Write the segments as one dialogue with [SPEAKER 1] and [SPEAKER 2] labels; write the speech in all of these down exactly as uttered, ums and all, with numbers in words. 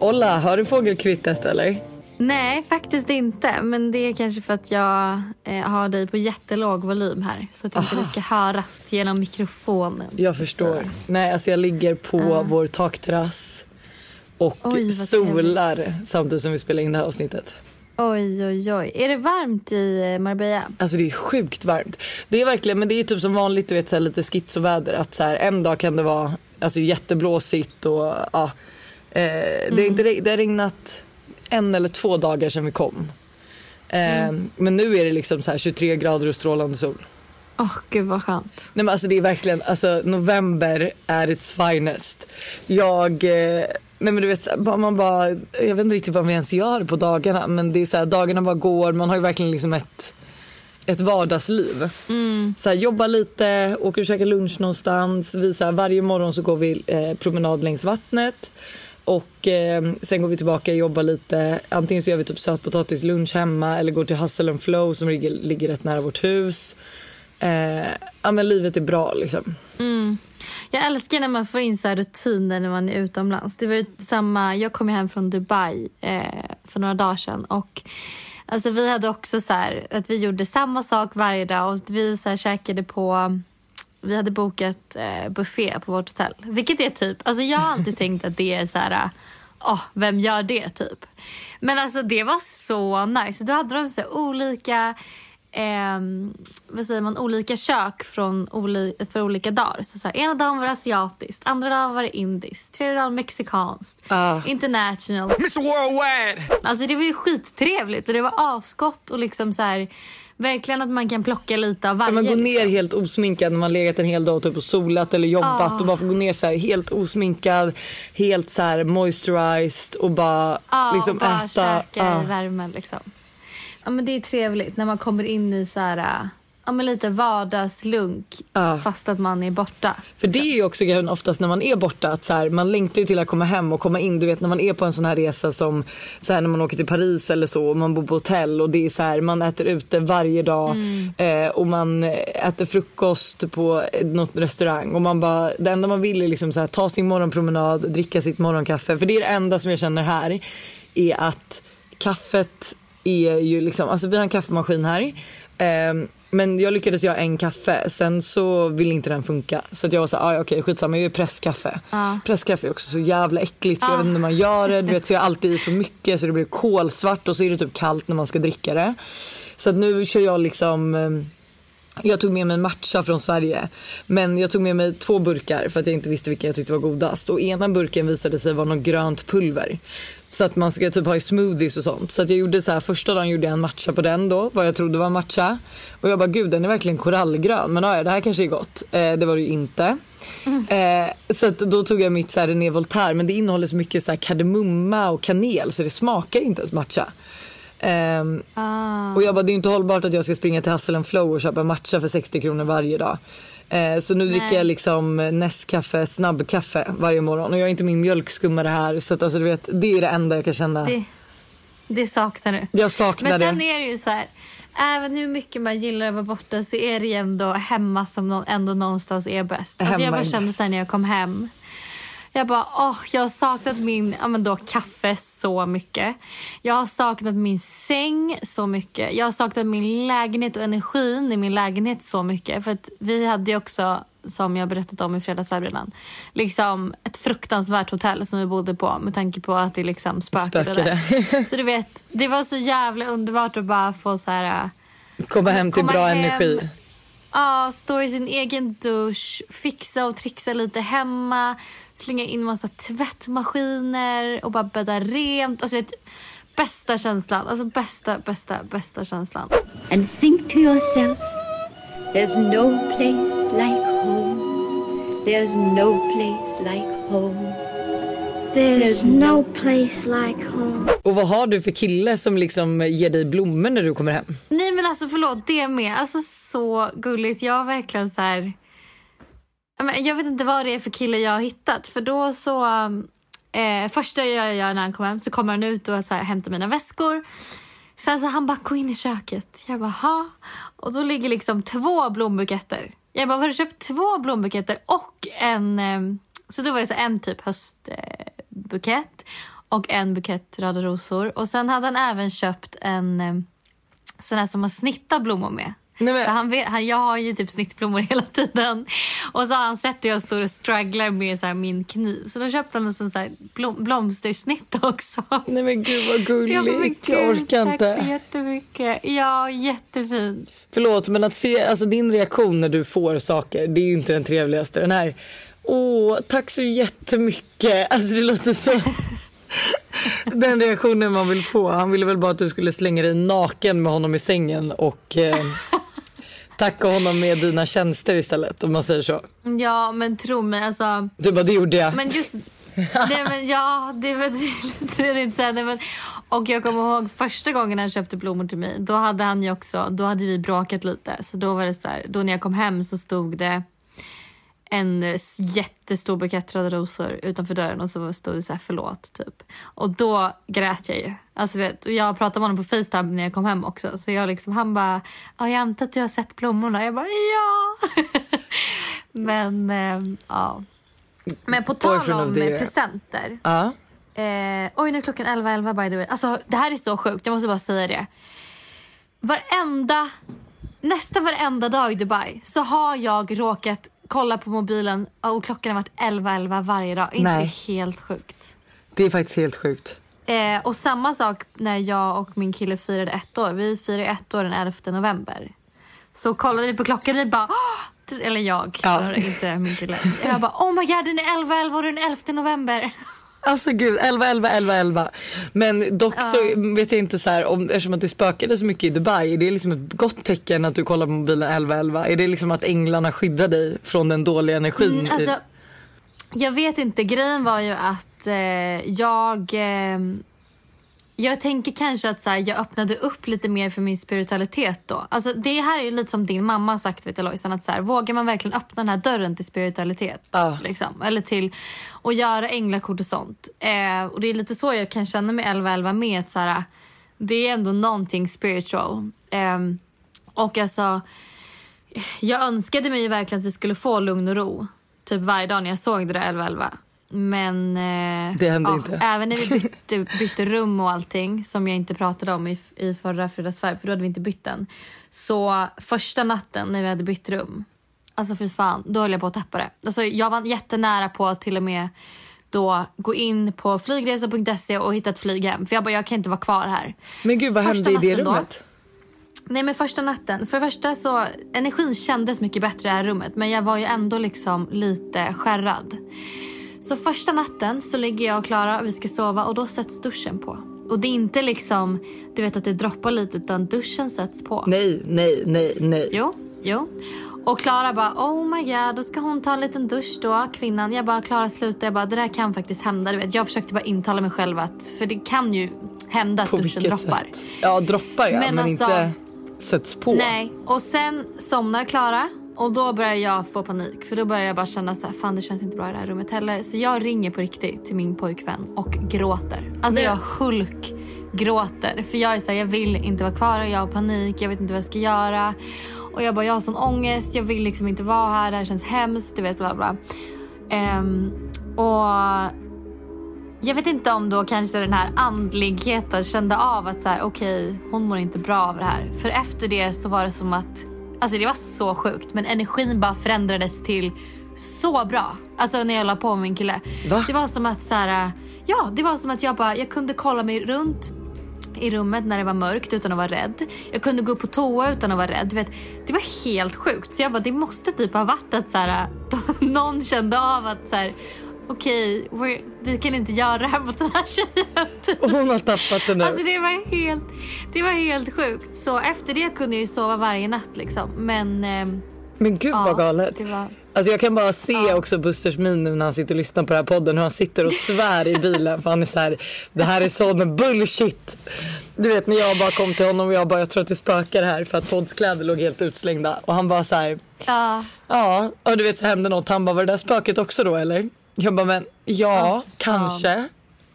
[SPEAKER 1] Olla, har du fågelkvittret eller?
[SPEAKER 2] Nej, faktiskt inte. Men det är kanske för att jag eh, har dig på jättelåg volym här. Så att inte det ska höras genom mikrofonen.
[SPEAKER 1] Jag förstår. Så. Nej, alltså jag ligger på uh. vår takterrass och Oj, solar trevligt. Samtidigt som vi spelar in det här avsnittet.
[SPEAKER 2] Oj, oj, oj. Är det varmt i Marbella?
[SPEAKER 1] Alltså det är sjukt varmt. Det är verkligen, men det är typ som vanligt, du vet, så här, lite schizoväder. Att så här, en dag kan det vara alltså, jätteblåsigt och ja. Eh, mm. det, är inte, det har regnat en eller två dagar sedan vi kom. Eh, mm. Men nu är det liksom så här tjugotre grader och strålande sol.
[SPEAKER 2] Åh, oh, gud vad skönt.
[SPEAKER 1] Nej men alltså det är verkligen, alltså november är its finest. Jag, eh, nej men du vet, man bara, jag vet inte riktigt vad vi ens gör på dagarna. Men det är så här, dagarna bara går, man har ju verkligen liksom ett, ett vardagsliv. Mm. Så här, jobba lite, åker och käka lunch någonstans. Vi, så här, varje morgon så går vi eh, promenad längs vattnet. Och eh, sen går vi tillbaka och jobbar lite. Antingen så gör vi typ sötpotatis lunch hemma. Eller går till Hustle and Flow som ligger, ligger rätt nära vårt hus. Eh, ja men livet är bra liksom.
[SPEAKER 2] Mm. Jag älskar när man får in så här rutiner när man är utomlands. Det var ju samma, jag kom hem från Dubai eh, för några dagar sedan. Och alltså vi hade också så här att vi gjorde samma sak varje dag. Och vi så här käkade på, vi hade bokat eh, buffé på vårt hotell. Vilket är typ, alltså jag har alltid tänkt att det är så här, åh, oh, vem gör det typ? Men alltså det var så nice. Då hade de så här olika Eh, vad säger man, olika kök från oli- för olika dagar. Så, så här, ena dagen var det asiatiskt, andra dagen var det indiskt, tredje dagen mexikanskt, uh. international. mister Worldwide! Alltså det var ju skittrevligt och det var asgott och liksom så här, verkligen att man kan plocka lite av varje.
[SPEAKER 1] Man går ner
[SPEAKER 2] liksom.
[SPEAKER 1] Helt osminkad när man legat en hel dag typ och solat eller jobbat uh. och bara får gå ner så här helt osminkad, helt så här moisturized och bara uh, liksom och bara äta.
[SPEAKER 2] Käka uh. i värmen liksom. Ja, men det är trevligt när man kommer in i så här, ja, men lite vardagslunk uh. fast att man är borta.
[SPEAKER 1] För det är ju också grejen oftast när man är borta att så här, man längtar ju till att komma hem och komma in. Du vet när man är på en sån här resa som så här, när man åker till Paris eller så och man bor på hotell och det är så här, man äter ute varje dag mm. eh, och man äter frukost på något restaurang och man bara, det enda man vill är liksom så här, ta sin morgonpromenad, dricka sitt morgonkaffe. För det är det enda som jag känner här är att kaffet är ju liksom, alltså vi har en kaffemaskin här eh, men jag lyckades göra en kaffe, sen så vill inte den funka så att jag var så här, ah, okej okay, skitsamma, jag gör presskaffe ah. presskaffe är också så jävla äckligt för ah. jag vet inte hur man gör det, du vet, så jag alltid i för mycket så det blir kolsvart och så är det typ kallt när man ska dricka det, så att nu kör jag liksom eh, jag tog med mig en matcha från Sverige. Men jag tog med mig två burkar för att jag inte visste vilka jag tyckte var godast. Och ena burken visade sig vara något grönt pulver. Så att man ska typ ha i smoothies och sånt. Så att jag gjorde så här, första dagen gjorde jag en matcha på den då. Vad jag trodde var en matcha. Och jag bara, gud den är verkligen korallgrön. Men ja, det här kanske är gott. Eh, det var det ju inte. Mm. Eh, så att då tog jag mitt så här René Voltaire. Men det innehåller så mycket så här kardemumma och kanel. Så det smakar inte ens matcha. Um, ah. Och jag bara, det är inte hållbart att jag ska springa till Hustle and Flow och köpa matcha för sextio kronor varje dag. uh, Så nu Nej. dricker jag liksom Nescafé, snabbkaffe varje morgon. Och jag är inte min mjölkskummare här. Så att alltså, du vet, det är det enda jag kan känna.
[SPEAKER 2] Det, det saknar du.
[SPEAKER 1] Jag saknar det.
[SPEAKER 2] Men sen det. är det ju så här, även hur mycket man gillar att vara borta så är det ju ändå hemma som någon, ändå någonstans är bäst. Alltså jag bara kände sen när jag kom hem, jag bara, åh, jag har saknat min, ja men då kaffe så mycket. Jag har saknat min säng så mycket. Jag har saknat min lägenhet och energin i min lägenhet så mycket. För att vi hade ju också, som jag berättat om i fredagsförberedan, liksom ett fruktansvärt hotell som vi bodde på med tanke på att det liksom spökade, spökade. Där. Så du vet, det var så jävla underbart att bara få så här,
[SPEAKER 1] komma hem till
[SPEAKER 2] komma
[SPEAKER 1] bra
[SPEAKER 2] hem.
[SPEAKER 1] energi.
[SPEAKER 2] Ja, stå i sin egen dusch, fixa och trixa lite hemma, slänga in massa tvättmaskiner och bara bädda rent. Alltså vet, bästa känslan, alltså bästa, bästa, bästa känslan.
[SPEAKER 3] And think to yourself, there's no place like home. There's no place like home. There's no place like home.
[SPEAKER 1] Och vad har du för kille som liksom ger dig blommor när du kommer hem?
[SPEAKER 2] Nej men alltså förlåt, det med. Alltså så gulligt. Jag har verkligen så här, jag vet inte vad det är för kille jag har hittat. För då så eh, första jag gör när han kommer hem så kommer han ut och så här, hämtar mina väskor. Sen så han bara, gå in i köket. Jag bara, ha. Och då ligger liksom två blombuketter. Jag bara, har du köpt två blombuketter och en... Eh, så då var det så en typ höstbukett och en bukett röda rosor. Och sen hade han även köpt en eh, sån här som man snittar blommor med.
[SPEAKER 1] Nej, men...
[SPEAKER 2] För han vet, han, jag har ju typ snittblommor hela tiden. Och så har han sett att jag står och strugglar med så här min kniv. Så då köpte han en sån så här blom, blomstersnitt också.
[SPEAKER 1] Nej men gud vad gulligt. Jag, jag orkar
[SPEAKER 2] tack
[SPEAKER 1] inte.
[SPEAKER 2] Tack så jättemycket. Ja, jättefint.
[SPEAKER 1] Förlåt, men att se alltså, din reaktion när du får saker, det är ju inte den trevligaste. Den här, åh, tack så jättemycket. Alltså det låter så... Den reaktionen man vill få. Han ville väl bara att du skulle slänga dig naken med honom i sängen och eh, tacka honom med dina tjänster istället, om man säger så.
[SPEAKER 2] Ja, men tro mig, alltså...
[SPEAKER 1] Du bara, det gjorde jag.
[SPEAKER 2] Men just... Nej, men ja, det var det är inte så här, men och jag kommer ihåg första gången han köpte blommor till mig. Då hade han ju också, då hade vi bråkat lite. Så då var det så här, då när jag kom hem så stod det en jättestor bukett röda rosor utanför dörren och så stod det så här förlåt typ. Och då grät jag ju. Alltså vet, och jag pratade med honom på FaceTime när jag kom hem också. Så jag liksom, han bara, ja, jag antar att du har sett blommorna. Jag bara, ja. Men eh, ja. Men på tal om presenter.
[SPEAKER 1] Ja.
[SPEAKER 2] Eh, oj, nu är klockan elva elva by the way. Alltså det här är så sjukt, jag måste bara säga det. Varenda, nästan varenda dag i Dubai så har jag råkat kolla på mobilen och klockan har varit elva elva varje dag. Inte det helt sjukt?
[SPEAKER 1] Det är faktiskt helt sjukt.
[SPEAKER 2] Eh, och samma sak när jag och min kille firade ett år. Vi firade ett år den elfte november. Så kollade vi på klockan och vi bara... Åh! Eller jag, ja. Inte min kille. Jag bara, oh my god, den är elva elva och den elfte november.
[SPEAKER 1] Alltså gud, elva elva elva elva. Men dock så uh. vet jag inte så här, om, eftersom att det spökade så mycket i Dubai, är det liksom ett gott tecken att du kollar på mobilen elva elva? Är det liksom att änglarna skyddar dig från den dåliga energin?
[SPEAKER 2] Mm, alltså, jag vet inte, grejen var ju att eh, jag... Eh, Jag tänker kanske att så här, jag öppnade upp lite mer för min spiritualitet då. Alltså det här är ju lite som din mamma har sagt, vet du, Lojsan, att så här, vågar man verkligen öppna den här dörren till spiritualitet?
[SPEAKER 1] Uh.
[SPEAKER 2] Liksom, eller till att göra änglakort och sånt. Eh, och det är lite så jag kan känna med elva elva med att så här, det är ändå någonting spiritual. Eh, och alltså, jag önskade mig ju verkligen att vi skulle få lugn och ro. Typ varje dag när jag såg det där elva elva. Men eh,
[SPEAKER 1] det hände
[SPEAKER 2] ja,
[SPEAKER 1] inte.
[SPEAKER 2] Även när vi bytte, bytte rum och allting som jag inte pratade om i, i förra fredagsfärg, för då hade vi inte bytt den. Så första natten när vi hade bytt rum, alltså för fan, då höll jag på att tappa det. Alltså jag var jättenära på att till och med då gå in på flygresa punkt se och hitta ett flyg hem. För jag bara, jag kan inte vara kvar här.
[SPEAKER 1] Men gud, vad första hände i det rummet?
[SPEAKER 2] Då, nej men första natten, för det första så energin kändes mycket bättre i det här rummet, men jag var ju ändå liksom lite skärrad. Så första natten så ligger jag och Klara och vi ska sova och då sätts duschen på. Och det är inte liksom, du vet att det droppar lite, utan duschen sätts på.
[SPEAKER 1] Nej, nej, nej, nej.
[SPEAKER 2] Jo, jo. Och Klara bara, oh my god, då ska hon ta en liten dusch då, kvinnan. Jag bara, Klara sluta, jag bara, det där kan faktiskt hända. Du vet, jag försökte bara intala mig själv att, för det kan ju hända att på duschen droppar.
[SPEAKER 1] Sätt? Ja, droppar ja, men, men alltså, inte sätts på.
[SPEAKER 2] Nej, och sen somnar Klara. Och då börjar jag få panik. För då börjar jag bara känna så här, fan det känns inte bra i det här rummet heller. Så jag ringer på riktigt till min pojkvän och gråter. Alltså jag hulk gråter. För jag är så här, jag vill inte vara kvar. Jag har panik, jag vet inte vad jag ska göra. Och jag bara, jag har sån ångest. Jag vill liksom inte vara här, det här känns hemskt. Du vet, bla bla. Um, och jag vet inte om då kanske den här andligheten kände av att så här, okej, okay, hon mår inte bra av det här. För efter det så var det som att, alltså det var så sjukt, men energin bara förändrades till så bra. Alltså när jag la på med min kille.
[SPEAKER 1] Va?
[SPEAKER 2] Det var som att så här, ja, det var som att jag bara, jag kunde kolla mig runt i rummet när det var mörkt utan att vara rädd. Jag kunde gå på toa utan att vara rädd. Du vet, det var helt sjukt. Så jag bara, det måste typ ha varit att så här, någon kände av att så här, okej, okay, vi kan inte göra det här mot den här tjejen.
[SPEAKER 1] Och hon har tappat den där.
[SPEAKER 2] Alltså det var helt, det var helt sjukt. Så efter det kunde jag ju sova varje natt liksom. Men, eh,
[SPEAKER 1] men gud vad
[SPEAKER 2] ja,
[SPEAKER 1] galet.
[SPEAKER 2] Det var...
[SPEAKER 1] Alltså jag kan bara se
[SPEAKER 2] ja.
[SPEAKER 1] också Busters min nu när han sitter och lyssnar på den här podden. Hur han sitter och svär i bilen. För han är så här, det här är sån bullshit. Du vet när jag bara kom till honom och jag bara, jag tror att det spökar här. För att Todds kläder låg helt utslängda. Och han bara så här,
[SPEAKER 2] ja.
[SPEAKER 1] Ja, och du vet så hände något. Han bara, var det där spöket också då eller? Jag bara, men ja, ja. kanske.
[SPEAKER 2] Ja.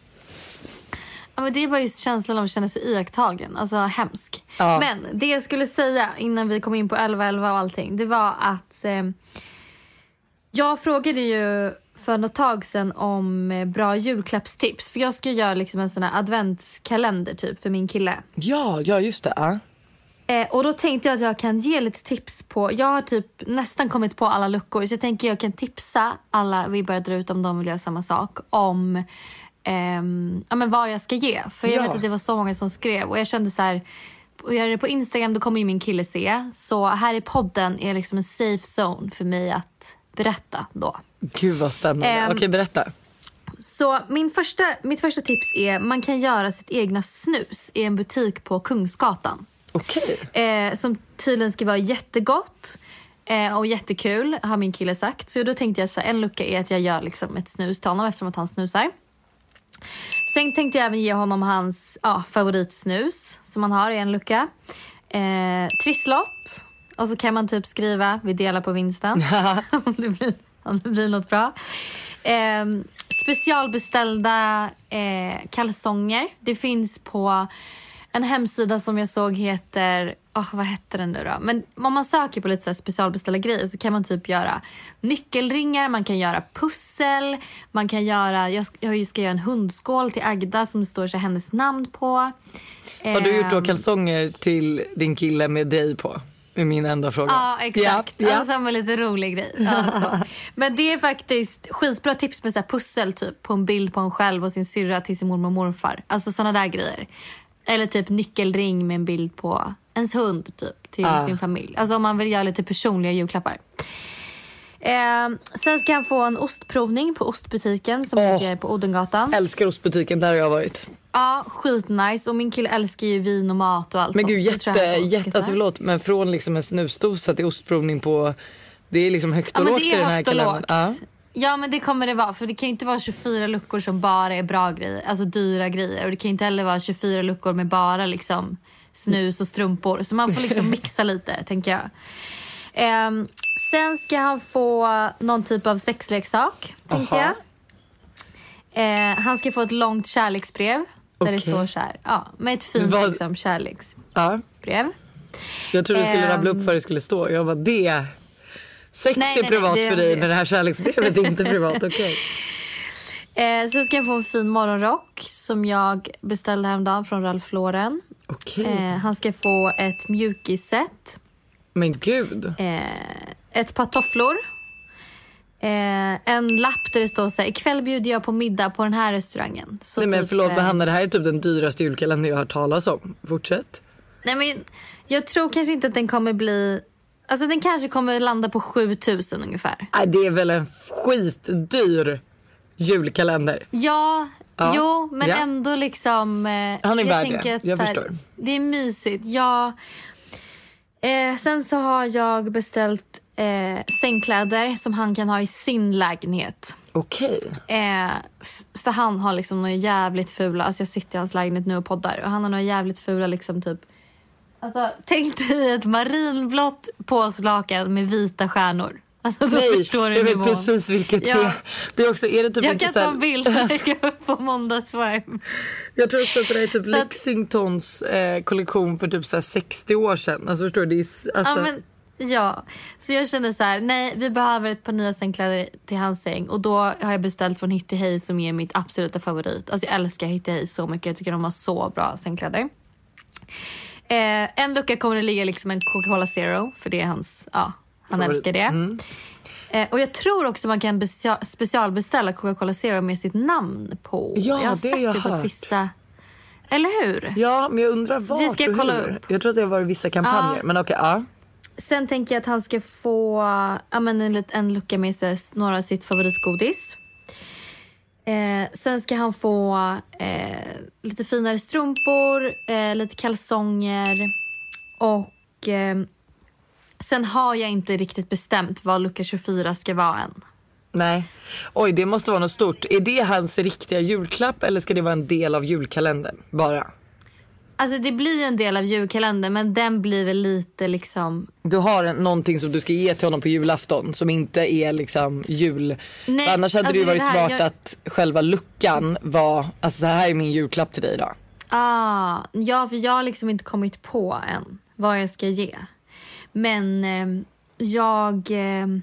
[SPEAKER 2] Ja, men det är bara just känslan av att känna sig iakttagen. Alltså hemsk. Ja. Men det jag skulle säga innan vi kom in på elva elva och allting, det var att eh, Jag frågade ju för något tag sedan om bra julklappstips. För jag ska göra liksom en sån här adventskalender typ för min kille.
[SPEAKER 1] Ja, ja just det. Ja.
[SPEAKER 2] Eh, och då tänkte jag att jag kan ge lite tips på... Jag har typ nästan kommit på alla luckor. Så jag tänker jag kan tipsa alla vi börjar dra ut om de vill göra samma sak. Om ehm, ja, men vad jag ska ge. För jag
[SPEAKER 1] Ja.
[SPEAKER 2] vet att det var så många som skrev. Och jag kände så här... Och jag är på Instagram, då kommer ju min kille se. Så här i podden är liksom en safe zone för mig att berätta då.
[SPEAKER 1] Gud vad spännande.
[SPEAKER 2] Ehm,
[SPEAKER 1] Okej, berätta.
[SPEAKER 2] Så min första, mitt första tips är man kan göra sitt egna snus i en butik på Kungsgatan.
[SPEAKER 1] Okej.
[SPEAKER 2] Eh, som tydligen ska vara jättegott eh, och jättekul, har min kille sagt. Så då tänkte jag så här, en lucka är att jag gör liksom ett snus till honom eftersom att han snusar. Sen tänkte jag även ge honom hans ja, favoritsnus som han har i en lucka. Eh, Trisslott. Och så kan man typ skriva, vi delar på vinsten. om, det blir, om det blir något bra. Eh, specialbeställda eh, kalsonger. Det finns på en hemsida som jag såg heter... Oh, vad heter den nu då? Men om man söker på lite så här specialbeställda grejer så kan man typ göra nyckelringar, man kan göra pussel, man kan göra... Jag ska, jag ska göra en hundskål till Agda som det står så hennes namn på.
[SPEAKER 1] Har du gjort då kalsonger till din kille med dig på? Är min enda fråga.
[SPEAKER 2] Ja, exakt.
[SPEAKER 1] Ja, ja.
[SPEAKER 2] Alltså en lite rolig grej. Alltså. Men det är faktiskt skitbra tips med så här pussel typ på en bild på en själv och sin syrra till sin mormor och morfar. Alltså såna där grejer. Eller typ nyckelring med en bild på ens hund typ till
[SPEAKER 1] Ah.
[SPEAKER 2] sin familj. Alltså om man vill göra lite personliga julklappar. Eh, sen ska han få en ostprovning på ostbutiken som
[SPEAKER 1] Åh.
[SPEAKER 2] ligger på Odengatan.
[SPEAKER 1] Älskar ostbutiken, där har jag varit.
[SPEAKER 2] Ja, skitnice. Och min kille älskar ju vin och mat och allt.
[SPEAKER 1] Men gud,
[SPEAKER 2] sånt. Det tror jag
[SPEAKER 1] jätte,
[SPEAKER 2] han
[SPEAKER 1] jätte
[SPEAKER 2] uppskattar.
[SPEAKER 1] alltså förlåt, men från liksom en snusdosa till ostprovning på... Det är liksom högt och
[SPEAKER 2] Ja, men
[SPEAKER 1] lågt
[SPEAKER 2] det
[SPEAKER 1] i den
[SPEAKER 2] är
[SPEAKER 1] här
[SPEAKER 2] högt och
[SPEAKER 1] kalendern.
[SPEAKER 2] lågt.
[SPEAKER 1] Ja.
[SPEAKER 2] Ja, men det kommer det vara. För det kan ju inte vara tjugofyra luckor som bara är bra grejer. Alltså dyra grejer. Och det kan ju inte heller vara tjugofyra luckor med bara liksom snus och strumpor. Så man får liksom mixa lite, tänker jag. Ehm, sen ska han få någon typ av sexleksak, tänkte
[SPEAKER 1] Aha.
[SPEAKER 2] jag. Ehm, han ska få ett långt kärleksbrev. Där
[SPEAKER 1] Okej.
[SPEAKER 2] det står så här. Ja, med ett fint
[SPEAKER 1] Vad-
[SPEAKER 2] liksom, kärleksbrev.
[SPEAKER 1] Ja. Jag trodde du skulle
[SPEAKER 2] Ehm.
[SPEAKER 1] rabbla upp vad det skulle stå. Jag bara, det... Sex
[SPEAKER 2] Nej,
[SPEAKER 1] är
[SPEAKER 2] nej,
[SPEAKER 1] privat
[SPEAKER 2] nej, det-
[SPEAKER 1] för dig, men det här kärleksbrevet är inte privat. Okej.
[SPEAKER 2] Eh, sen ska jag få en fin morgonrock som jag beställde häromdagen från Ralph Lauren.
[SPEAKER 1] Okej.
[SPEAKER 2] Eh, han ska få ett mjukisset,
[SPEAKER 1] Men gud.
[SPEAKER 2] eh, ett par tofflor, eh, en lapp där det står så här: ikväll bjuder jag på middag på den här restaurangen. Så
[SPEAKER 1] Nej men
[SPEAKER 2] typ,
[SPEAKER 1] förlåt,
[SPEAKER 2] eh,
[SPEAKER 1] men Hanna, det här är typ den dyraste julkalendern jag har hört talas om. Fortsätt.
[SPEAKER 2] Nej, men jag tror kanske inte att den kommer bli... Alltså den kanske kommer landa på sjutusen ungefär.
[SPEAKER 1] Nej, det är väl en skitdyr julkalender.
[SPEAKER 2] Ja,
[SPEAKER 1] Ja.
[SPEAKER 2] jo, men
[SPEAKER 1] Ja.
[SPEAKER 2] ändå liksom... Eh,
[SPEAKER 1] Han är
[SPEAKER 2] jag
[SPEAKER 1] värd
[SPEAKER 2] tänker
[SPEAKER 1] det.
[SPEAKER 2] att
[SPEAKER 1] Jag
[SPEAKER 2] så här,
[SPEAKER 1] förstår.
[SPEAKER 2] Det är mysigt, ja. Eh, sen så har jag beställt eh, sängkläder som han kan ha i sin lägenhet.
[SPEAKER 1] Okej.
[SPEAKER 2] Eh, f- för han har liksom några jävligt fula... Alltså jag sitter i hans lägenhet nu och poddar. Och han har några jävligt fula liksom typ... Alltså tänk dig ett marinblått påslakan med vita stjärnor. Alltså då
[SPEAKER 1] Nej,
[SPEAKER 2] förstår du
[SPEAKER 1] jag vet
[SPEAKER 2] nivån.
[SPEAKER 1] precis vilket
[SPEAKER 2] Ja.
[SPEAKER 1] det är. Det är också, är det typ
[SPEAKER 2] Jag
[SPEAKER 1] inte
[SPEAKER 2] kan
[SPEAKER 1] så här-
[SPEAKER 2] ta en bild och lägga upp på måndagsvarm.
[SPEAKER 1] Jag tror också att det är typ
[SPEAKER 2] Så att-
[SPEAKER 1] Lexingtons eh, kollektion för typ så här sextio år sedan. Alltså förstår du? Det är, s- alltså,
[SPEAKER 2] Ja, men, ja, så jag känner så här: nej, vi behöver ett par nya sängkläder till hans säng. Och då har jag beställt från Hitty Hey som är mitt absoluta favorit. Alltså jag älskar Hitty Hey så mycket. Jag tycker de har så bra sängkläder. Eh, en lucka kommer det ligga liksom en Coca-Cola Zero. För det är hans, ja, han
[SPEAKER 1] Favorit.
[SPEAKER 2] älskar det.
[SPEAKER 1] Mm.
[SPEAKER 2] Eh, och jag tror också man kan besia- specialbeställa Coca-Cola Zero med sitt namn på.
[SPEAKER 1] Ja,
[SPEAKER 2] jag har
[SPEAKER 1] det
[SPEAKER 2] sett
[SPEAKER 1] har jag
[SPEAKER 2] det på ett
[SPEAKER 1] hört.
[SPEAKER 2] vissa... Eller hur?
[SPEAKER 1] Ja, men jag undrar
[SPEAKER 2] Så det
[SPEAKER 1] vart
[SPEAKER 2] ska jag
[SPEAKER 1] och
[SPEAKER 2] kolla
[SPEAKER 1] hur.
[SPEAKER 2] upp.
[SPEAKER 1] Jag tror att det har varit vissa kampanjer.
[SPEAKER 2] Ja.
[SPEAKER 1] Men okej, ja.
[SPEAKER 2] Sen tänker jag att han ska få ja, men en, lit- en lucka med sig några av sitt favoritgodis. Eh, sen ska han få eh, lite finare strumpor, eh, lite kalsonger och eh, sen har jag inte riktigt bestämt vad lucka tjugofyra ska vara än.
[SPEAKER 1] Nej. Oj, det måste vara något stort. Är det hans riktiga julklapp eller ska det vara en del av julkalendern bara?
[SPEAKER 2] Alltså det blir ju en del av julkalendern, men den blir väl lite liksom...
[SPEAKER 1] Du har en, någonting som du ska ge till honom på julafton som inte är liksom jul.
[SPEAKER 2] Nej,
[SPEAKER 1] För annars hade
[SPEAKER 2] alltså
[SPEAKER 1] det ju varit
[SPEAKER 2] det här,
[SPEAKER 1] smart
[SPEAKER 2] jag-
[SPEAKER 1] att själva luckan var, alltså det här är min julklapp till dig då.
[SPEAKER 2] Ah, ja, för jag har liksom inte kommit på än vad jag ska ge. Men eh, jag... Eh,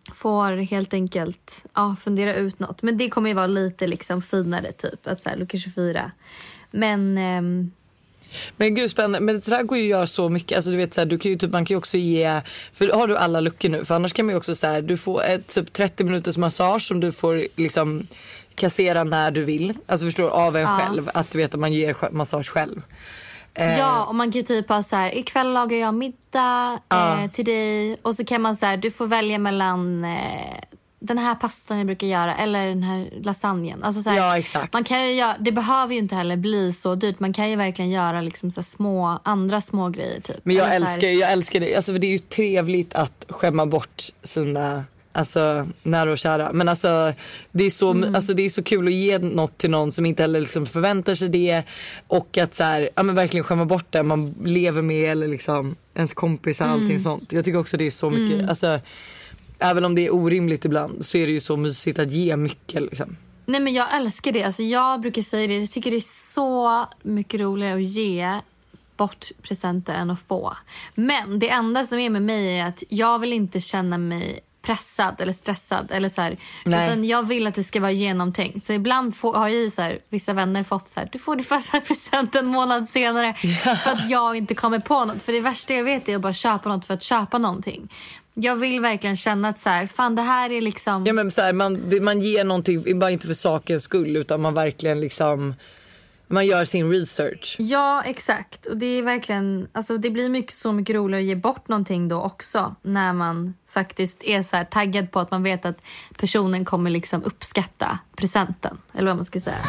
[SPEAKER 2] får helt enkelt ja, fundera ut något. Men det kommer ju vara lite liksom finare typ. Att så här, lucka tjugofyra. Men... Ehm...
[SPEAKER 1] Men gud spännande, men det där går ju att göra så mycket. Alltså du vet så här, du kan ju typ, man kan ju också ge, för har du alla luckor nu, för annars kan man ju också så här, du får ett typ trettio minuters massage som du får liksom kassera när du vill. Alltså förstår du, av en ja. själv, att du vet att man ger massage själv.
[SPEAKER 2] Ja, och man kan ju typ ha så här, ikväll lagar jag middag ja. eh, till dig, och så kan man så här, du får välja mellan eh, den här pastan jag brukar göra eller den här lasagnen. Alltså så här,
[SPEAKER 1] ja, exakt.
[SPEAKER 2] Man kan ju göra, det behöver ju inte heller bli så dyrt. Man kan ju verkligen göra liksom så små, andra små grejer typ.
[SPEAKER 1] Men jag
[SPEAKER 2] eller
[SPEAKER 1] älskar, jag älskar det. Alltså för det är ju trevligt att skämma bort sina, alltså nära och kära. Men alltså det är så, mm. alltså det är så kul att ge något till någon som inte heller liksom förväntar sig det. Och att så här, ja men verkligen skämma bort det man lever med, eller liksom ens kompisar, allting mm. sånt. Jag tycker också det är så mycket, mm. alltså även om det är orimligt ibland, så är det ju så mysigt att ge mycket liksom.
[SPEAKER 2] Nej, men jag älskar det. Alltså jag brukar säga det. Jag tycker det är så mycket roligare att ge bort presenter än att få. Men det enda som är med mig är att jag vill inte känna mig pressad eller stressad eller så här, utan jag vill att det ska vara genomtänkt. Så ibland får, har ju så här, vissa vänner fått så här, du får din första present en månad senare för att jag inte kommer på något. För det värsta jag vet är att bara köpa något för att köpa någonting. Jag vill verkligen känna att så här, fan det här är liksom...
[SPEAKER 1] Ja men så här, man, det, man ger någonting, bara inte för sakens skull, utan man verkligen liksom, man gör sin research.
[SPEAKER 2] Ja, exakt. Och det är verkligen, alltså det blir mycket så mycket roligare att ge bort någonting då också, när man faktiskt är så här taggad på att man vet att personen kommer liksom uppskatta presenten, eller vad man ska säga.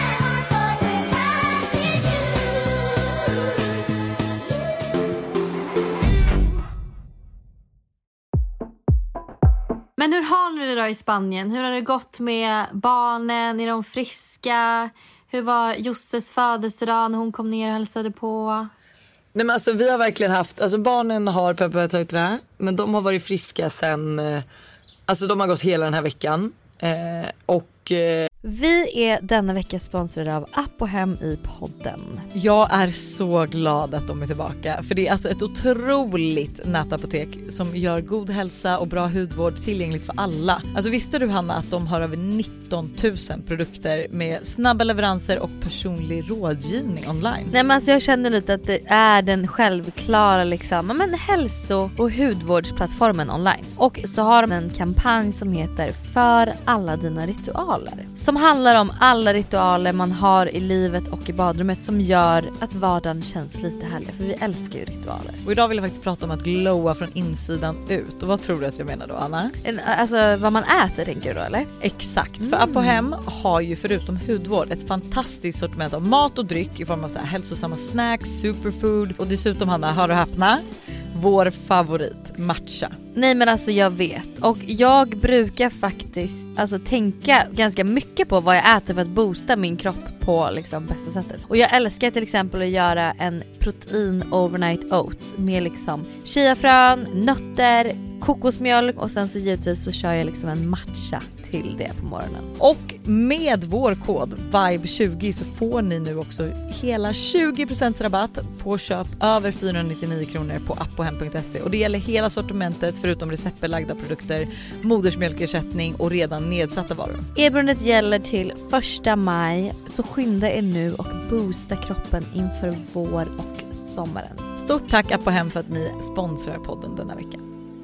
[SPEAKER 2] Men hur har ni det då i Spanien? Hur har det gått med barnen? Är de friska? Hur var Josses födelsedag när hon kom ner och hälsade på?
[SPEAKER 1] Nej men alltså vi har verkligen haft, alltså barnen har Peppa tagit det här, men de har varit friska sen, alltså de har gått hela den här veckan. Eh, och eh,
[SPEAKER 4] vi är denna vecka sponsrade av Apohem i podden.
[SPEAKER 5] Jag är så glad att de är tillbaka, för det är alltså ett otroligt nätapotek som gör god hälsa och bra hudvård tillgängligt för alla. Alltså visste du, Hanna, att de har över nitton tusen produkter med snabba leveranser och personlig rådgivning online?
[SPEAKER 4] Nej men alltså jag känner lite att det är den självklara liksom, men hälso- och hudvårdsplattformen online. Och så har de en kampanj som heter För alla dina ritualer, som handlar om alla ritualer man har i livet och i badrummet som gör att vardagen känns lite härlig. För vi älskar ju ritualer.
[SPEAKER 5] Och idag vill jag faktiskt prata om att glowa från insidan ut. Och vad tror du att jag menar då, Anna?
[SPEAKER 4] Alltså vad man äter, tänker du då, eller?
[SPEAKER 5] Exakt, för mm. Apohem har ju förutom hudvård ett fantastiskt sortiment av mat och dryck i form av så här hälsosamma snacks, superfood och dessutom, Hanna, hör du häpna, vår favorit, matcha.
[SPEAKER 4] Nej men alltså jag vet. Och jag brukar faktiskt alltså tänka ganska mycket på vad jag äter för att boosta min kropp på liksom bästa sättet. Och jag älskar till exempel att göra en protein overnight oats med liksom chiafrön, nötter, kokosmjölk och sen så givetvis så kör jag liksom en matcha till det på morgonen.
[SPEAKER 5] Och med vår kod vibe tjugo så får ni nu också hela tjugo procent rabatt på köp över fyrahundranittionio kronor på apohem punkt se. Och det gäller hela sortimentet förutom receptbelagda produkter, modersmjölkersättning och redan nedsatta varor.
[SPEAKER 4] Erbjudandet gäller till första maj, så skynda er nu och boosta kroppen inför vår och sommaren.
[SPEAKER 5] Stort tack Apohem för att ni sponsrar podden denna vecka.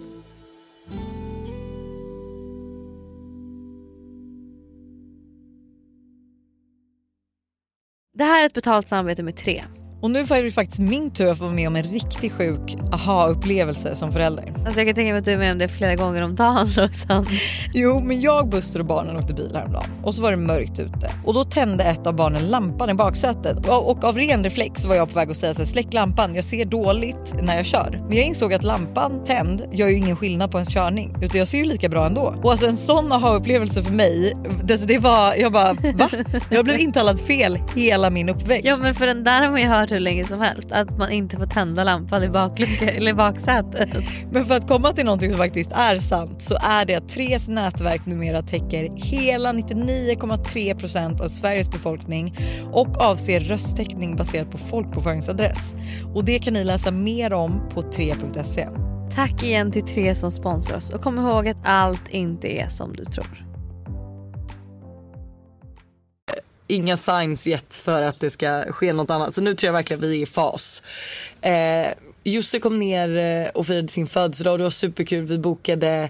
[SPEAKER 4] Det här är ett betalt samarbete med Tre.
[SPEAKER 5] Och nu får det faktiskt min tur att vara med om en riktigt sjuk aha-upplevelse som förälder.
[SPEAKER 4] Alltså jag kan tänka mig att du är med om det flera gånger om dagen. Och
[SPEAKER 5] jo, men jag, Buster och barnen åkte bil häromdagen. Och så var det mörkt ute. Och då tände ett av barnen lampan i baksätet. Och, och av ren reflex var jag på väg att säga så här, släck lampan, jag ser dåligt när jag kör. Men jag insåg att lampan tänd gör ju ingen skillnad på ens körning. Utan jag ser ju lika bra ändå. Och alltså en sån aha-upplevelse för mig, det, det var, jag bara, va? Jag blev intalad fel hela min uppväxt.
[SPEAKER 4] Ja, men för den där har man ju hört hur länge som helst, att man inte får tända lampan i bakluckan eller baksätet.
[SPEAKER 5] Men för att komma till någonting som faktiskt är sant, så är det att Tres nätverk numera täcker hela nittionio komma tre procent av Sveriges befolkning och avser rösttäckning baserat på folkbokföringsadress. Och det kan ni läsa mer om på tre punkt se.
[SPEAKER 4] Tack igen till tre som sponsrar oss. Och kom ihåg att allt inte är som du tror.
[SPEAKER 1] Inga signs gett för att det ska ske något annat. Så nu tror jag verkligen att vi är i fas. Eh, Jussi kom ner och firade sin födelsedag. Det var superkul. Vi bokade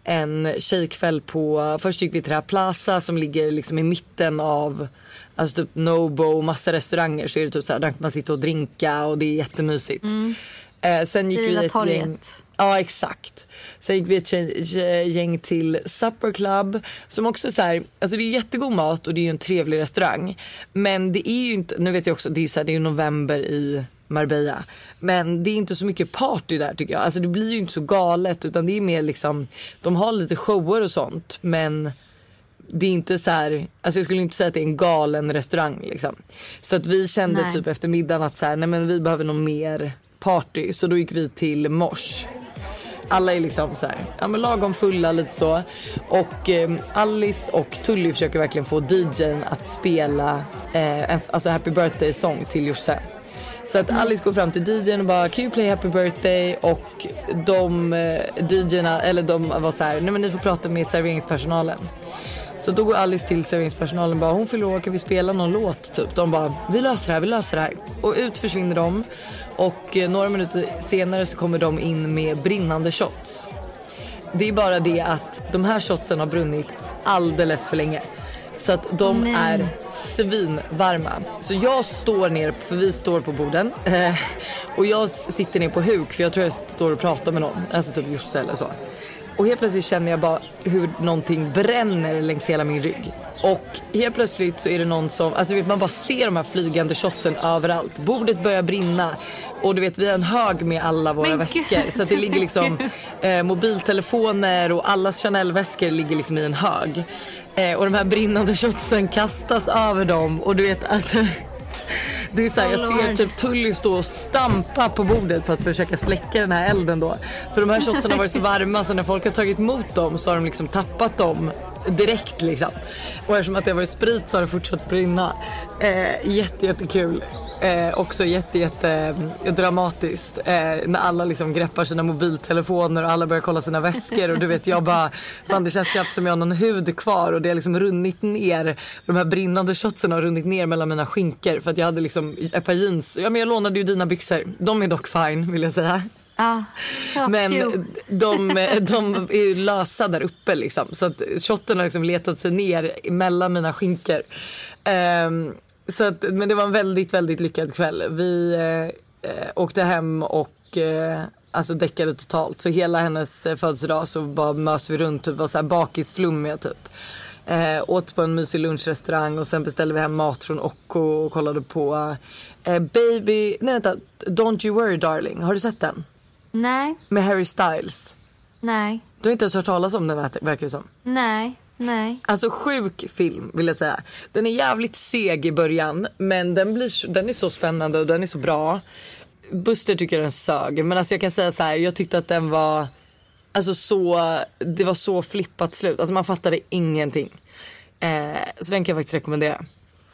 [SPEAKER 1] en tjejkväll på... Först gick vi till det här Plaza som ligger liksom i mitten av... Alltså typ Nobo, massa restauranger. Så är det typ så här, där man sitter och drinka och det är jättemysigt. Mm. Eh, sen gick vi ett
[SPEAKER 2] torget.
[SPEAKER 1] gäng... Ja, exakt. Sen gick vi ett gäng till Supper Club som också så här, alltså det är jättegod mat och det är ju en trevlig restaurang. Men det är ju inte, nu vet jag också, det är så här, det är ju november i Marbella. Men det är inte så mycket party där tycker jag. Alltså det blir ju inte så galet utan det är mer liksom, de har lite shower och sånt. Men det är inte så här, alltså jag skulle inte säga att det är en galen restaurang liksom. Så att vi kände nej. typ efter middagen att så här, nej men vi behöver nog mer party. Så då gick vi till Mors. Alla är liksom så här, ja men lagom fulla lite så. Och eh, Alice och Tully försöker verkligen få D J:n att spela eh, en, alltså Happy Birthday-sång till Josse. Så att Alice går fram till D J:n och bara, can you play Happy Birthday? Och de eh, D J:na, eller de var så här, nej men ni får prata med serveringspersonalen. Så då går Alice till serveringspersonalen och bara, hon fyller år, kan vi spela någon låt typ? De bara, vi löser det här, vi löser det här. Och ut försvinner de. Och eh, några minuter senare så kommer de in med brinnande shots. Det är bara det att de här shotsen har brunnit alldeles för länge. Så att de Nej. är svinvarma. Så jag står ner, för vi står på borden. Eh, och jag sitter ner på huk, för jag tror jag står och pratar med någon. Alltså typ Josse eller så. Och helt plötsligt känner jag bara hur någonting bränner längs hela min rygg. Och helt plötsligt så är det någon som, alltså vet man bara ser de här flygande shotsen överallt. Bordet börjar brinna. Och du vet, vi har en hög med alla våra Men väskor. Gud. Så att det ligger liksom eh, mobiltelefoner och alla Chanel-väskor ligger liksom i en hög. Eh, och de här brinnande shotsen kastas över dem. Och du vet, alltså... Det är så här, jag ser typ Tully stå och stampa på bordet för att försöka släcka den här elden då. För de här shotsen har varit så varma så när folk har tagit emot dem så har de liksom tappat dem direkt liksom. Och eftersom att det har varit sprit så har det fortsatt brinna. Eh, jätte, jättekul. Eh, också jätte, jätte dramatiskt. Eh, när alla liksom greppar sina mobiltelefoner och alla börjar kolla sina väskor. Och du vet, jag bara, fan det känns knappt som jag har någon hud kvar. Och det har liksom runnit ner. De här brinnande shotsen har runnit ner mellan mina skinkor. För att jag hade liksom ett par jeans. Ja men jag lånade ju dina byxor. De är dock fine vill jag säga.
[SPEAKER 2] Ah,
[SPEAKER 1] men de, de är ju lösa där uppe liksom. Så att shotten har liksom letat sig ner mellan mina skinkor. um, så att, men det var en väldigt, väldigt lyckad kväll. Vi eh, åkte hem och eh, alltså däckade totalt. Så hela hennes eh, födelsedag så bara mös vi runt typ, var så här bakisflummiga typ. Eh, åt på en mysig lunchrestaurang och sen beställde vi hem mat från Occo och kollade på eh, Baby, nej vänta, Don't You Worry Darling. Har du sett den?
[SPEAKER 2] Nej.
[SPEAKER 1] Med Harry Styles.
[SPEAKER 2] Nej.
[SPEAKER 1] Du har inte ens hört talas om den, verkar det som.
[SPEAKER 2] Nej, nej.
[SPEAKER 1] Alltså sjuk film vill jag säga. Den är jävligt seg i början, men den, blir, den är så spännande och den är så bra. Buster tycker den sög, men alltså jag kan säga så här, jag tyckte att den var alltså så, det var så flippat slut. Alltså man fattade ingenting. Eh, så den kan jag faktiskt rekommendera.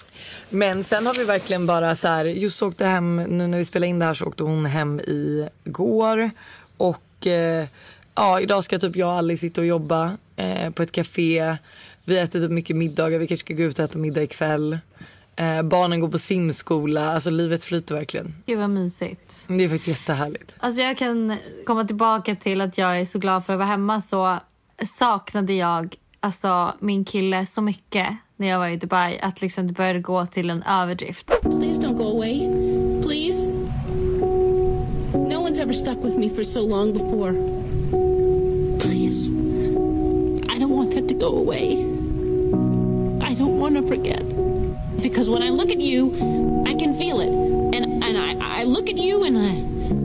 [SPEAKER 1] Men sen har vi verkligen bara så här, just åkte hem, nu när vi spelade in det här så åkte hon hem i går. Och eh, ja, idag ska typ jag och Alice sitta och jobba eh, på ett café. Vi äter typ mycket middagar, vi kanske ska gå ut och äta middag ikväll. Eh, barnen går på simskola, alltså livet flyter verkligen.
[SPEAKER 2] Gud vad mysigt.
[SPEAKER 1] Det är faktiskt jättehärligt.
[SPEAKER 2] Alltså jag kan komma tillbaka till att jag är så glad för att vara hemma, så saknade jag alltså min kille så mycket när jag var i Dubai att liksom det började gå till en överdrift.
[SPEAKER 6] Please don't go away. Please. No one's ever stuck with me for so long before. Please. I don't want that to go away. I don't want to forget. Because when I look at you, I can feel it. And and I I look at you and I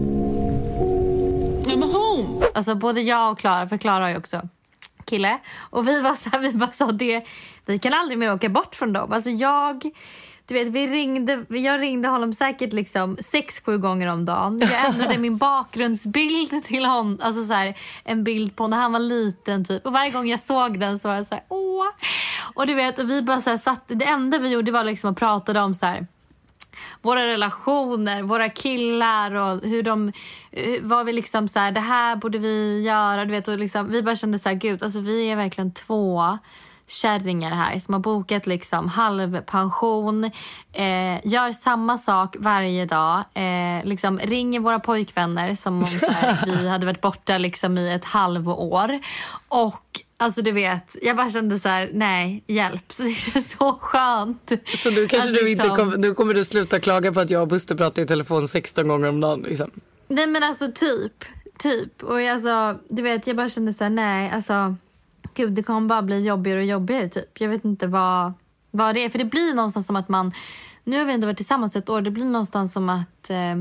[SPEAKER 6] I'm home.
[SPEAKER 2] Alltså både jag och Klara, för Klara är också kille. Och vi var så här, vi bara sa det, vi kan aldrig mer åka bort från dem. Alltså jag, du vet, vi ringde, jag ringde honom säkert liksom sex, sju gånger om dagen. Jag ändrade min bakgrundsbild till honom, alltså så här, en bild på när han var liten typ. Och varje gång jag såg den så var jag så här, åh. Och du vet, vi bara så här satt, det enda vi gjorde var liksom att prata om så här, våra relationer, våra killar och hur de var vi liksom så här, det här borde vi göra, du vet, och liksom, vi bara kände så här, gud, alltså vi är verkligen två kärringar här som har bokat liksom halvpension, eh, gör samma sak varje dag, eh, liksom ringer våra pojkvänner som om så här, vi hade varit borta liksom i ett halvår, och alltså du vet, jag bara kände så här, nej, hjälp, så det känns så skönt.
[SPEAKER 1] Så du kanske
[SPEAKER 2] alltså,
[SPEAKER 1] du inte
[SPEAKER 2] liksom,
[SPEAKER 1] kom, nu kommer du sluta klaga på att jag och Buster pratar i telefon sexton gånger om dagen liksom.
[SPEAKER 2] Nej men alltså typ, typ, och jag, alltså, du vet, jag bara kände så här, nej, alltså gud, det kommer bara bli jobbigare och jobbigare typ. Jag vet inte vad, vad det är. För det blir någonstans som att man... Nu har vi ändå varit tillsammans ett år. Det blir någonstans som att... Eh,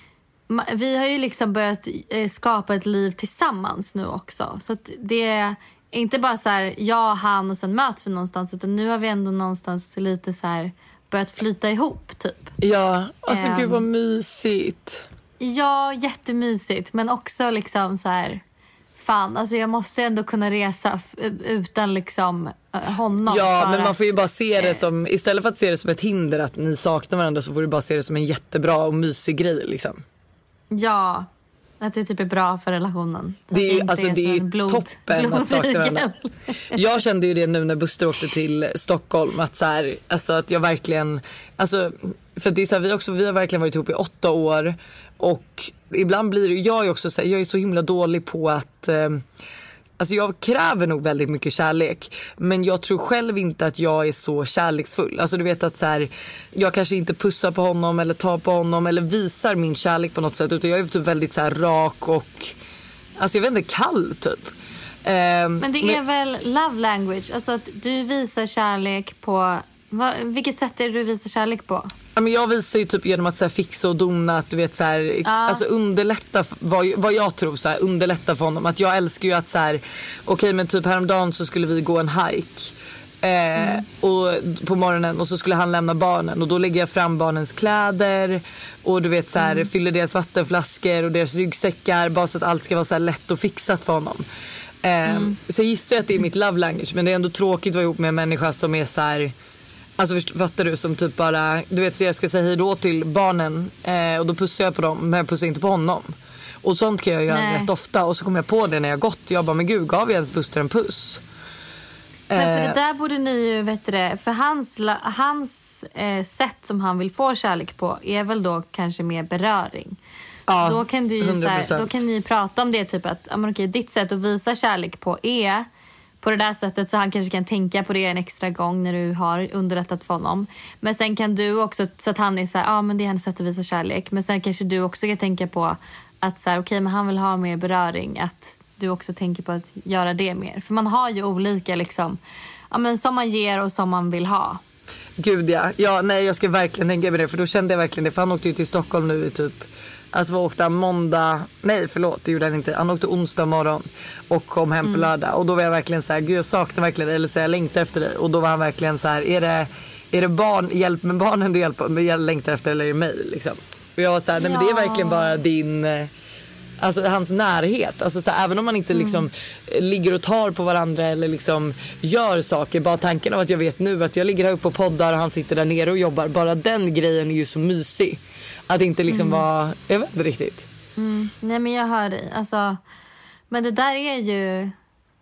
[SPEAKER 2] ma, vi har ju liksom börjat eh, skapa ett liv tillsammans nu också. Så att det är inte bara så här, jag, han och sen möts vi någonstans. Utan nu har vi ändå någonstans lite så här börjat flyta ihop typ.
[SPEAKER 1] Ja, alltså
[SPEAKER 2] um,
[SPEAKER 1] gud vad mysigt.
[SPEAKER 2] Ja, jättemysigt. Men också liksom så här... Fan, alltså jag måste ändå kunna resa f- utan liksom honom.
[SPEAKER 1] Ja, men man
[SPEAKER 2] att,
[SPEAKER 1] får ju bara se det som, istället för att se det som ett hinder att ni saknar varandra, så får du bara se det som en jättebra och mysig grej liksom.
[SPEAKER 2] Ja, att det typ är bra för relationen.
[SPEAKER 1] Det är, alltså, det är
[SPEAKER 2] blod,
[SPEAKER 1] toppen att sakna varandra. Jag kände ju det nu när Buster åkte till Stockholm, att så här, alltså att jag verkligen, alltså, för det är så här, vi också, vi har verkligen varit ihop i åtta år. Och ibland blir det, jag är också så här, jag är så himla dålig på att eh, alltså jag kräver nog väldigt mycket kärlek, men jag tror själv inte att jag är så kärleksfull. Alltså du vet att så här, jag kanske inte pussar på honom eller tar på honom eller visar min kärlek på något sätt, utan jag är typ väldigt så här rak och alltså jag vet inte, kall typ. Eh,
[SPEAKER 2] men det är men... väl love language, alltså att du visar kärlek på, vad, vilket sätt är det du visar kärlek på?
[SPEAKER 1] Ja, men jag visar ju typ genom att så här, fixa och dona, att du vet så här,
[SPEAKER 2] ja.
[SPEAKER 1] alltså underlätta vad, vad jag tror så här, underlätta för honom. Att jag älskar ju att så här, okej okay, men typ häromdagen så skulle vi gå en hike eh, mm. och på morgonen, och så skulle han lämna barnen, och då lägger jag fram barnens kläder och du vet så här, mm. fyller deras vattenflaskor och deras ryggsäckar, bara så att allt ska vara så här lätt och fixat för honom. Eh, mm. Så jag gissar att det är mitt love language, men det är ändå tråkigt att vara ihop med en människa som är så här. Alltså fattar du, som typ bara, du vet, så jag ska säga hej då till barnen eh, och då pussar jag på dem, men jag pussar inte på honom. Och sånt kan jag göra Nej. rätt ofta, och så kommer jag på det när jag gått, jag bara, men gud, gav jag ens Buster en puss?
[SPEAKER 2] Men för det där borde ni ju, vet det, för hans, hans eh, sätt som han vill få kärlek på är väl då kanske mer beröring. Ja, så då kan du ju så här, då kan ni prata om det typ att, ja, men okej, ditt sätt att visa kärlek på är på det där sättet, så han kanske kan tänka på det en extra gång när du har underlättat för honom. Men sen kan du också, så att han är så här, ja ah, men det är hans sätt att visa kärlek. Men sen kanske du också kan tänka på att så här, okej, okay, men han vill ha mer beröring, att du också tänker på att göra det mer. För man har ju olika liksom, ja men som man ger och som man vill ha.
[SPEAKER 1] Gud ja, ja nej jag ska verkligen tänka på det, för då kände jag verkligen det, för han åkte ju till Stockholm nu i typ, alltså vad åkte han måndag, nej förlåt det gjorde han inte, han åkte onsdag morgon och kom hem på mm. lördag, och då var jag verkligen så här, gud jag saknar verkligen, eller så jag längtar efter dig, och då var han verkligen så här, är det, är det barn, hjälp med barnen du hjälper, men jag längtar efter, eller är det mig liksom. Och jag var så här, nej men det är verkligen bara din, alltså hans närhet, alltså så här, även om man inte mm. liksom ligger och tar på varandra eller liksom gör saker, bara tanken av att jag vet nu att jag ligger här uppe och poddar och han sitter där nere och jobbar, bara den grejen är ju så mysig. Att inte liksom mm. vara, jag vet inte riktigt.
[SPEAKER 2] Mm. Nej men jag hör dig, alltså, men det där är ju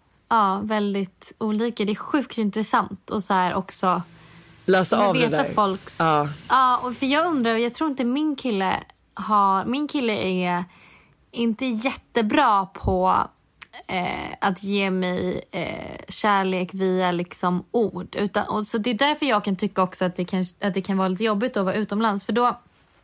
[SPEAKER 2] ja, väldigt olika, det är sjukt intressant och så här också
[SPEAKER 1] läsa av det där.
[SPEAKER 2] Folks, ja. Ja, och för jag undrar, jag tror inte min kille har, min kille är inte jättebra på eh, att ge mig eh, kärlek via liksom ord, utan, och så det är därför jag kan tycka också att det kan, att det kan vara lite jobbigt att vara utomlands, för då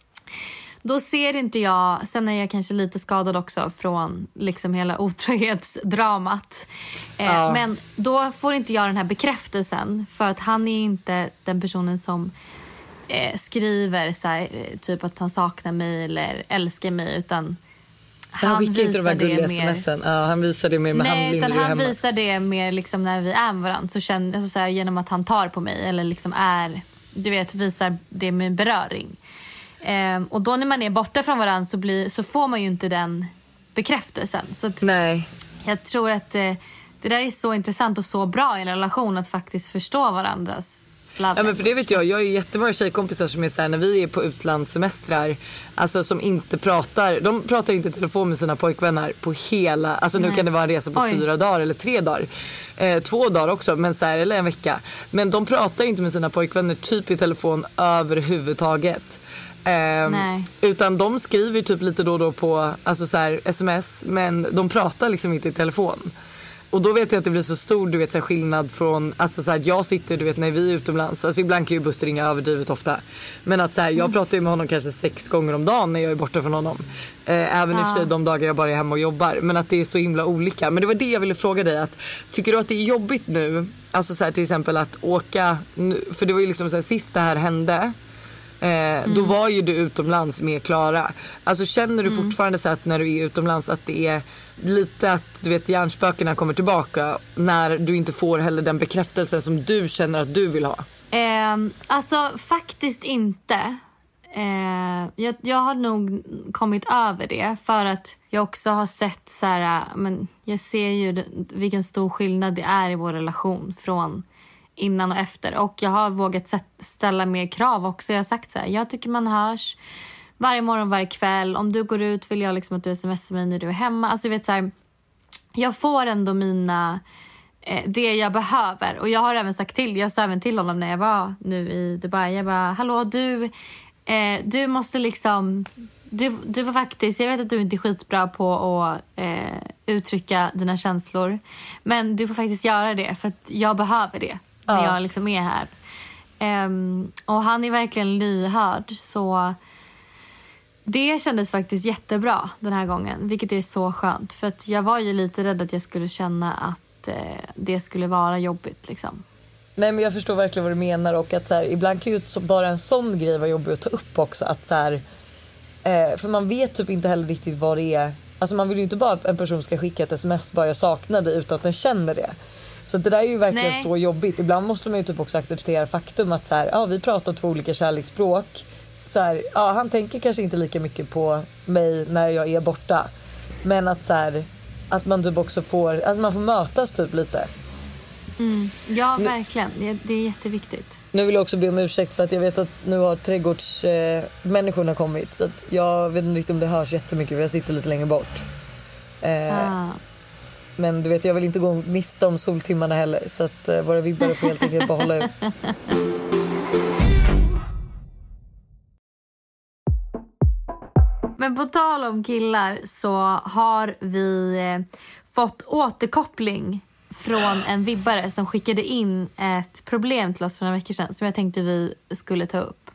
[SPEAKER 2] Då ser inte jag, sen är jag kanske lite skadad också från liksom hela otrohetsdramat. Eh, ja. Men då får inte jag den här bekräftelsen, för att han är inte den personen som eh, skriver så här, typ att han saknar mig eller älskar mig, utan han, han visar inte de här det mer.
[SPEAKER 1] Ja, han visar det mer med
[SPEAKER 2] Nej,
[SPEAKER 1] handlingar
[SPEAKER 2] utan han
[SPEAKER 1] hemma.
[SPEAKER 2] visar det mer liksom när vi är med varandra, så känner alltså så här, genom att han tar på mig eller liksom är, du vet, visar det med beröring. Um, och då när man är borta från varandra så, blir, så får man ju inte den bekräftelsen. Så att
[SPEAKER 1] Nej.
[SPEAKER 2] Jag tror att uh, det där är så intressant och så bra i en relation, att faktiskt förstå varandras
[SPEAKER 1] Ja, men för det vet jag, jag är ju jättemånga tjejkompisar som är så här, när vi är på utlandssemestrar, alltså som inte pratar, de pratar inte i telefon med sina pojkvänner på hela, alltså Nej. Nu kan det vara en resa på Oj. fyra dagar eller tre dagar, eh, två dagar också, men så här, eller en vecka, men de pratar inte med sina pojkvänner typ i telefon överhuvudtaget. Eh, utan de skriver typ lite då och då på alltså så här, sms, men de pratar liksom inte i telefon. Och då vet jag att det blir så stor, du vet, så här, skillnad från, alltså så här, jag sitter, du vet, när vi är utomlands, alltså ibland kan ju Buster ringa överdrivet ofta, men att så här, jag pratar ju med honom kanske sex gånger om dagen när jag är borta från honom, eh, även ja. i och för sig de dagar jag bara är hemma och jobbar, men att det är så himla olika. Men det var det jag ville fråga dig, att tycker du att det är jobbigt nu, alltså så här, till exempel att åka, för det var ju liksom så här, sist det här hände, Eh, mm. då var ju du utomlands med Klara. Alltså känner du mm. fortfarande så att när du är utomlands att det är lite att du vet hjärnspökena kommer tillbaka när du inte får heller den bekräftelsen som du känner att du vill ha?
[SPEAKER 2] Eh, alltså faktiskt inte. Eh, jag, jag har nog kommit över det, för att jag också har sett så här, men jag ser ju vilken stor skillnad det är i vår relation från innan och efter. Och jag har vågat ställa mer krav också. Jag har sagt så här, jag tycker man hörs varje morgon, varje kväll. Om du går ut vill jag liksom att du smsar mig när du är hemma. Alltså vet så här, jag får ändå mina eh, det jag behöver. Och jag har även sagt till, jag sa även till honom när jag var nu i Dubai. Jag bara, hallå du, eh, du måste liksom du, du får faktiskt, jag vet att du inte är skitbra på att eh, uttrycka dina känslor, men du får faktiskt göra det för att jag behöver det. När ja. jag liksom är här. Um, och han är verkligen lyhörd. Så det kändes faktiskt jättebra den här gången. Vilket är så skönt. För att jag var ju lite rädd att jag skulle känna att uh, det skulle vara jobbigt liksom.
[SPEAKER 5] Nej, men jag förstår verkligen vad du menar. Och att så här, ibland kan ju bara en sån grej vara jobbig att ta upp också. Att så här, eh, för man vet typ inte heller riktigt vad det är. Alltså man vill ju inte bara att en person ska skicka ett sms bara jag saknar dig, utan att den känner det. Så det där är ju verkligen Nej. så jobbigt. Ibland måste man ju typ också acceptera faktum att så här, ja, vi pratar två olika kärleksspråk. Så här, ja, han tänker kanske inte lika mycket på mig när jag är borta. Men att så här, att man typ också får, att man får mötas typ lite.
[SPEAKER 2] Mm. Ja, verkligen. Det, det är jätteviktigt.
[SPEAKER 5] Nu vill jag också be om ursäkt för att jag vet att nu har trädgårdsmänniskorna eh, kommit. Så att jag vet inte riktigt om det hörs jättemycket för jag sitter lite längre bort. Eh, ah. Men du vet, jag vill inte gå miste om soltimmarna heller. Så att uh, våra vibbare får helt enkelt bara hålla ut.
[SPEAKER 2] Men på tal om killar så har vi eh, fått återkoppling från en vibbare som skickade in ett problem till oss för några veckor sedan som jag tänkte vi skulle ta upp.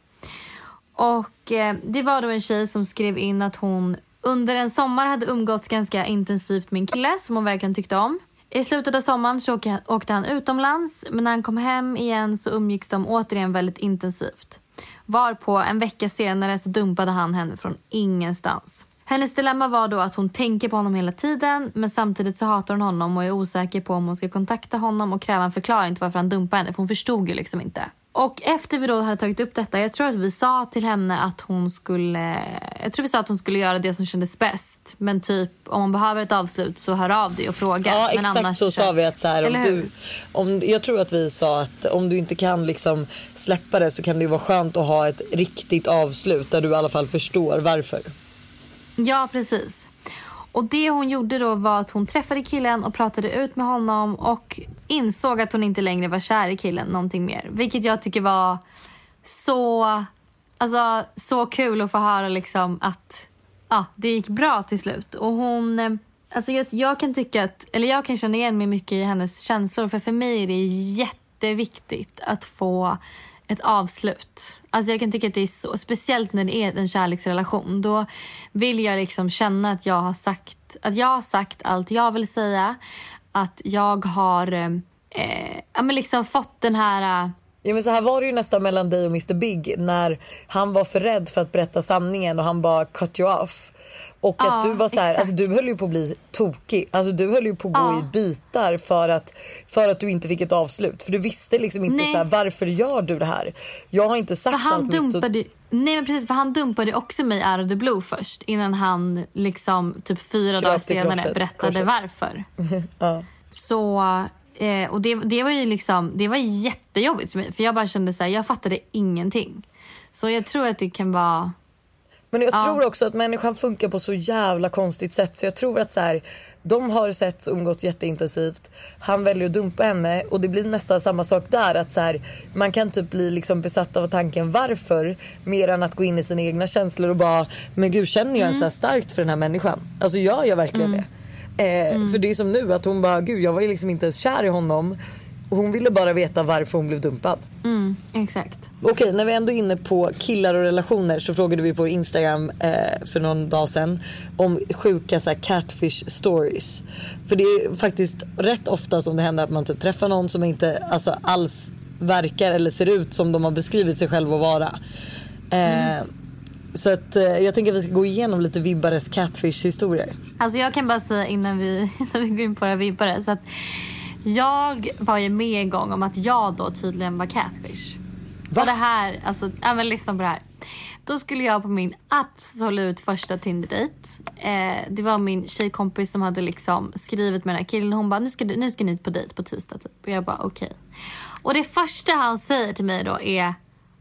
[SPEAKER 2] Och eh, det var då en tjej som skrev in att hon under en sommar hade umgåtts ganska intensivt med en kille som hon verkligen tyckte om. I slutet av sommaren så åkte han utomlands, men när han kom hem igen så umgicks de återigen väldigt intensivt. Varpå en vecka senare så dumpade han henne från ingenstans. Hennes dilemma var då att hon tänker på honom hela tiden, men samtidigt så hatar hon honom och är osäker på om hon ska kontakta honom och kräva en förklaring till varför han dumpar henne, för hon förstod ju liksom inte. Och efter vi då hade tagit upp detta, jag tror att vi sa till henne att hon skulle, jag tror vi sa att hon skulle göra det som kändes bäst. Men typ, om hon behöver ett avslut så hör av dig och fråga.
[SPEAKER 5] Ja,
[SPEAKER 2] men
[SPEAKER 5] exakt
[SPEAKER 2] annars
[SPEAKER 5] så sa vi att så här, om
[SPEAKER 2] du,
[SPEAKER 5] om, jag tror att vi sa att om du inte kan liksom släppa det så kan det ju vara skönt att ha ett riktigt avslut där du i alla fall förstår varför.
[SPEAKER 2] Ja, precis. Och det hon gjorde då var att hon träffade killen och pratade ut med honom och insåg att hon inte längre var kär i killen någonting mer. Vilket jag tycker var så, alltså, så kul att få höra liksom att ja, det gick bra till slut. Och hon, alltså jag, jag kan tycka att, eller jag kan känna igen mig mycket i hennes känslor, för för mig är det jätteviktigt att få ett avslut. Alltså jag kan tycka att det är så, speciellt när det är en kärleksrelation. Då vill jag liksom känna att jag har sagt att jag har sagt allt jag vill säga, att jag har eh, ja, men liksom fått den här eh,
[SPEAKER 5] ja, men så här var det ju nästan mellan dig och mister Big när han var för rädd för att berätta sanningen och han bara cut you off. Och
[SPEAKER 2] ja,
[SPEAKER 5] att du var så här, alltså du höll ju på att bli tokig. Alltså du höll ju på att gå
[SPEAKER 2] ja.
[SPEAKER 5] i bitar för att för att du inte fick ett avslut. För du visste liksom inte så här, varför gör du det här? Jag har inte sagt
[SPEAKER 2] för han
[SPEAKER 5] allt
[SPEAKER 2] dumpade,
[SPEAKER 5] mitt och...
[SPEAKER 2] Nej men precis, för han dumpade också mig out of the blue först, innan han liksom typ fyra dagar senare berättade korset. Varför.
[SPEAKER 5] Ja.
[SPEAKER 2] Så Eh, och det, det var ju liksom, det var jättejobbigt för mig. För jag bara kände så här, jag fattade ingenting. Så jag tror att det kan vara...
[SPEAKER 1] Men jag
[SPEAKER 2] ja.
[SPEAKER 1] tror också att människan funkar på så jävla konstigt sätt. Så jag tror att så här, de har sett och umgått jätteintensivt. Han väljer att dumpa henne. Och det blir nästan samma sak där. Att så här, man kan typ bli liksom besatt av tanken varför. Mer än att gå in i sina egna känslor och bara, men gud, känner jag mm. så här starkt för den här människan? Alltså gör jag verkligen mm. det? Eh, mm. För det är som nu att hon bara, gud, jag var ju liksom inte ens kär i honom. Hon ville bara veta varför hon blev dumpad.
[SPEAKER 2] Mm, exakt.
[SPEAKER 1] Okej, när vi ändå är inne på killar och relationer så frågade vi på Instagram eh, för någon dag sedan om sjuka så här, catfish stories. För det är faktiskt rätt ofta som det händer att man typ träffar någon som inte alltså, alls verkar eller ser ut som de har beskrivit sig själva att vara. Eh, mm. Så att, eh, jag tänker att vi ska gå igenom lite vibbares catfish-historier.
[SPEAKER 2] Alltså jag kan bara säga innan vi, innan vi går in på det vibbare så att jag var ju med en gång om att jag då tydligen var catfish. Va? Och det här, alltså, ja men lyssna på det här. Då skulle jag på min absolut första Tinder-date. Eh, det var min tjejkompis som hade liksom skrivit med den här killen. Hon bara, nu ska, nu ska ni på dejt på tisdag typ. Och jag bara, okej. Okay. Och det första han säger till mig då är,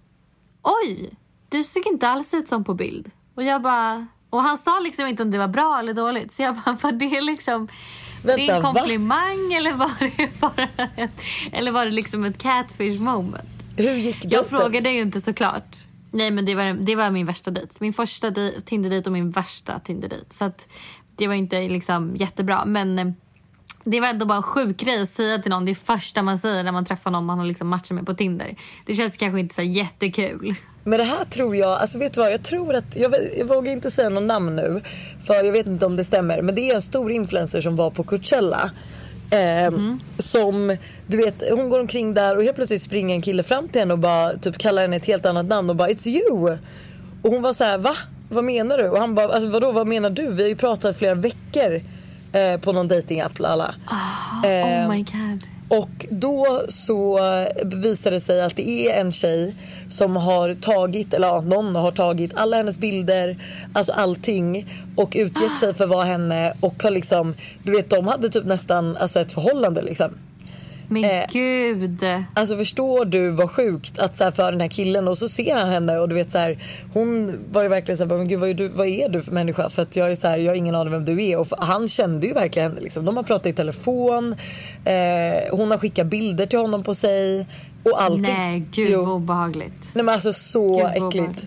[SPEAKER 2] oj, du såg inte alls ut som på bild. Och jag bara, och han sa liksom inte om det var bra eller dåligt. Så jag bara, var det liksom... Vänta, det är en komplimang va? eller var det bara ett, eller var det liksom ett catfish moment?
[SPEAKER 1] Hur gick det?
[SPEAKER 2] Jag frågade ju inte såklart. Nej, men det var, det var min värsta dejt. Min första Tinder-dejt och min värsta Tinder-dejt. Så att det var inte liksom jättebra. Men det var ändå bara en sjuk grej att säga till någon. Det är första man säger när man träffar någon man har liksom matchat med på Tinder. Det känns kanske inte så jättekul.
[SPEAKER 1] Men det här tror jag, alltså vet du vad, jag tror att, jag, jag vågar inte säga någon namn nu. För jag vet inte om det stämmer. Men det är en stor influencer som var på Coachella. Eh, mm. Som, du vet, hon går omkring där och helt plötsligt springer en kille fram till henne och bara typ kallar henne ett helt annat namn och bara, it's you. Och hon var så här, va? Vad menar du? Och han bara, alltså vadå, vad menar du? Vi har ju pratat flera veckor eh, på någon datingapp, alla.
[SPEAKER 2] Oh, eh, oh my god.
[SPEAKER 1] Och då så visade det sig att det är en tjej som har tagit, eller ja, någon har tagit alla hennes bilder, alltså allting, och utgett ah. sig för att vara henne. Och har liksom, du vet, de hade typ nästan alltså ett förhållande liksom.
[SPEAKER 2] Men eh, gud.
[SPEAKER 1] Alltså förstår du vad sjukt att så här, för den här killen, och så ser han henne och du vet så här, hon var ju verkligen så här, men gud, vad är du, vad är du för människa? För att jag är så här, jag har ingen aning vem du är. Och för, han kände ju verkligen henne liksom. De har pratat i telefon. Eh, hon har skickat bilder till honom på sig och allting.
[SPEAKER 2] Nej, gud jo. Vad obehagligt.
[SPEAKER 1] Nej men alltså så gud, äckligt.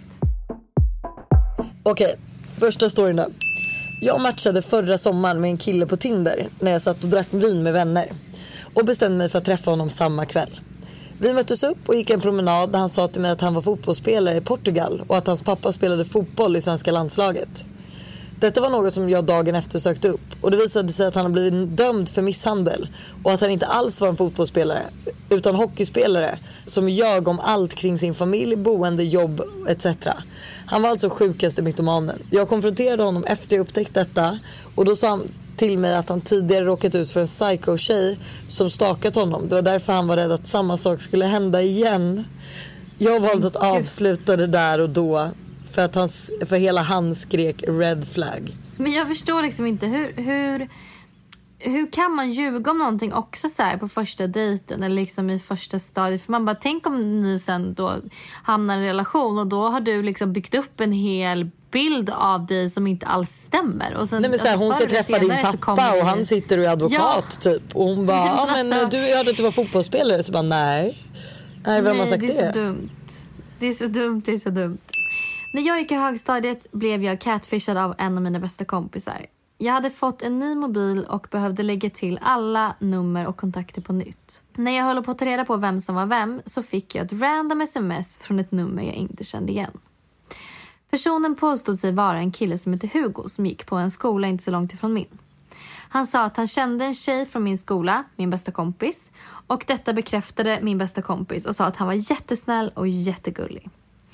[SPEAKER 1] Okej, okay, första storyn då. Jag matchade förra sommaren med en kille på Tinder när jag satt och drack vin med vänner. Och bestämde mig för att träffa honom samma kväll. Vi möttes upp och gick en promenad där han sa till mig att han var fotbollsspelare i Portugal och att hans pappa spelade fotboll i svenska landslaget. Detta var något som jag dagen efter sökte upp, och det visade sig att han hade blivit dömd för misshandel och att han inte alls var en fotbollsspelare utan hockeyspelare som ljög om allt kring sin familj, boende, jobb et cetera. Han var alltså sjukaste mytomanen. Jag konfronterade honom efter jag upptäckt detta, och då sa han till mig att han tidigare råkat ut för en psycho-tjej som stakat honom. Det var därför han var rädd att samma sak skulle hända igen. Jag valde att avsluta det där och då för att han, för hela han skrek red flag.
[SPEAKER 2] Men jag förstår liksom inte hur hur hur kan man ljuga om någonting också så här på första dejten eller liksom i första stadiet? För man bara, tänk om ni sen då hamnar i en relation och då har du liksom byggt upp en hel bild av dig som inte alls stämmer. Och sen,
[SPEAKER 1] nej men så här, hon ska träffa din pappa och han sitter och är advokat ja. typ. Och hon bara, ja men alltså, du hörde att du var fotbollsspelare. Så bara, nej. Nej, vem
[SPEAKER 2] nej,
[SPEAKER 1] har sagt
[SPEAKER 2] det?
[SPEAKER 1] det?
[SPEAKER 2] är så dumt. Det är så dumt, det är så dumt. När jag gick i högstadiet blev jag catfishad av en av mina bästa kompisar. Jag hade fått en ny mobil och behövde lägga till alla nummer och kontakter på nytt. När jag höll på att ta reda på vem som var vem så fick jag ett random sms från ett nummer jag inte kände igen. Personen påstod sig vara en kille som heter Hugo som gick på en skola inte så långt ifrån min. Han sa att han kände en tjej från min skola, min bästa kompis. Och detta bekräftade min bästa kompis och sa att han var jättesnäll och jättegullig.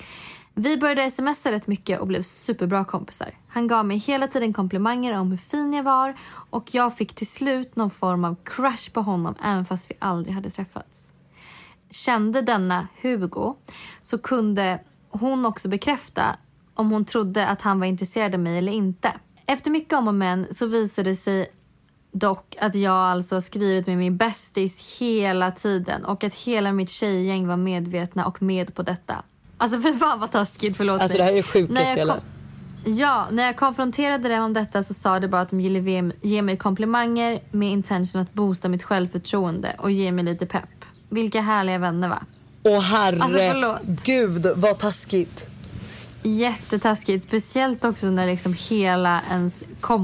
[SPEAKER 2] Vi började smsa rätt mycket och blev superbra kompisar. Han gav mig hela tiden komplimanger om hur fin jag var. Och jag fick till slut någon form av crush på honom även fast vi aldrig hade träffats. Kände denna Hugo så kunde hon också bekräfta om hon trodde att han var intresserad av mig eller inte. Efter mycket om och men så visade det sig dock att jag alltså har skrivit med min bästis hela tiden och att hela mitt tjejgäng var medvetna och med på detta. Alltså för fan vad taskigt, förlåt
[SPEAKER 1] Alltså
[SPEAKER 2] mig.
[SPEAKER 1] det här är sjukt jag
[SPEAKER 2] kom... Ja, när jag konfronterade dem om detta så sa det bara att de ville ge mig komplimanger med intention att boosta mitt självförtroende och ge mig lite pepp. Vilka härliga vänner, va?
[SPEAKER 1] Åh herre,
[SPEAKER 2] alltså,
[SPEAKER 1] gud vad taskigt.
[SPEAKER 2] Jättetaskigt, speciellt också när liksom hela ens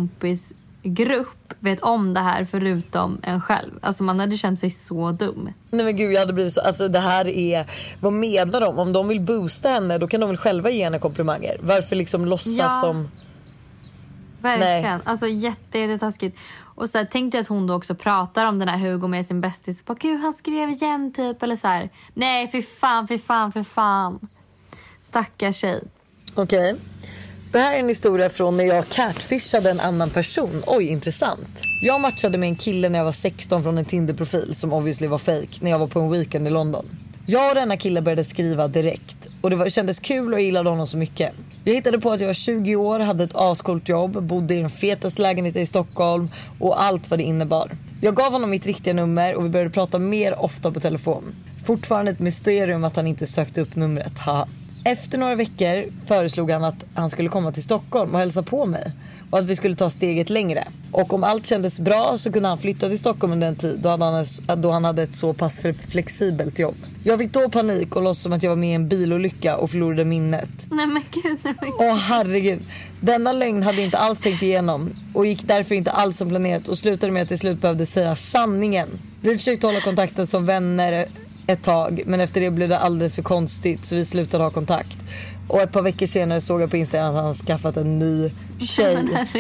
[SPEAKER 2] kompisgrupp vet om det här förutom en själv. Alltså man hade känt sig så dum.
[SPEAKER 1] Nej men gud, jag hade blivit så, alltså det här är, vad menar de? Om de vill boosta henne, då kan de väl själva ge henne komplimanger. Varför liksom låtsas
[SPEAKER 2] ja,
[SPEAKER 1] som...
[SPEAKER 2] Verkligen,
[SPEAKER 1] Nej.
[SPEAKER 2] alltså jätte, jättetaskigt. Och så här, tänkte jag att hon då också pratar om den här Hugo med sin bästis. Bara, gud han skrev igen typ, eller så här. Nej, för fan, för fan, för fan. Stackars tjej.
[SPEAKER 1] Okej. Okay. Det här är en historia från när jag catfishade en annan person. Oj, intressant. Jag matchade med en kille när jag var sexton från en Tinder-profil som obviously var fake när jag var på en weekend i London. Jag och denna kille började skriva direkt och det var, kändes kul och jag gillade honom så mycket. Jag hittade på att jag var tjugo år, hade ett ascoolt jobb, bodde i den fetaste lägenheten i Stockholm och allt vad det innebar. Jag gav honom mitt riktiga nummer och vi började prata mer ofta på telefon. Fortfarande ett mysterium att han inte sökte upp numret, haha. Efter några veckor föreslog han att han skulle komma till Stockholm och hälsa på mig. Och att vi skulle ta steget längre. Och om allt kändes bra så kunde han flytta till Stockholm under en tid. Då, hade han, då han hade ett så pass flexibelt jobb. Jag fick då panik och låtsas som att jag var med i en bilolycka och förlorade minnet.
[SPEAKER 2] Nej men gud, nej men gud.
[SPEAKER 1] Åh herregud. Denna lögn hade inte alls tänkt igenom. Och gick därför inte alls som planerat. Och slutade med att till slut behövde säga sanningen. Vi försökte hålla kontakten som vänner ett tag, men efter det blev det alldeles för konstigt så vi slutade ha kontakt. Och ett par veckor senare såg jag på Instagram att han hade skaffat en ny tjej.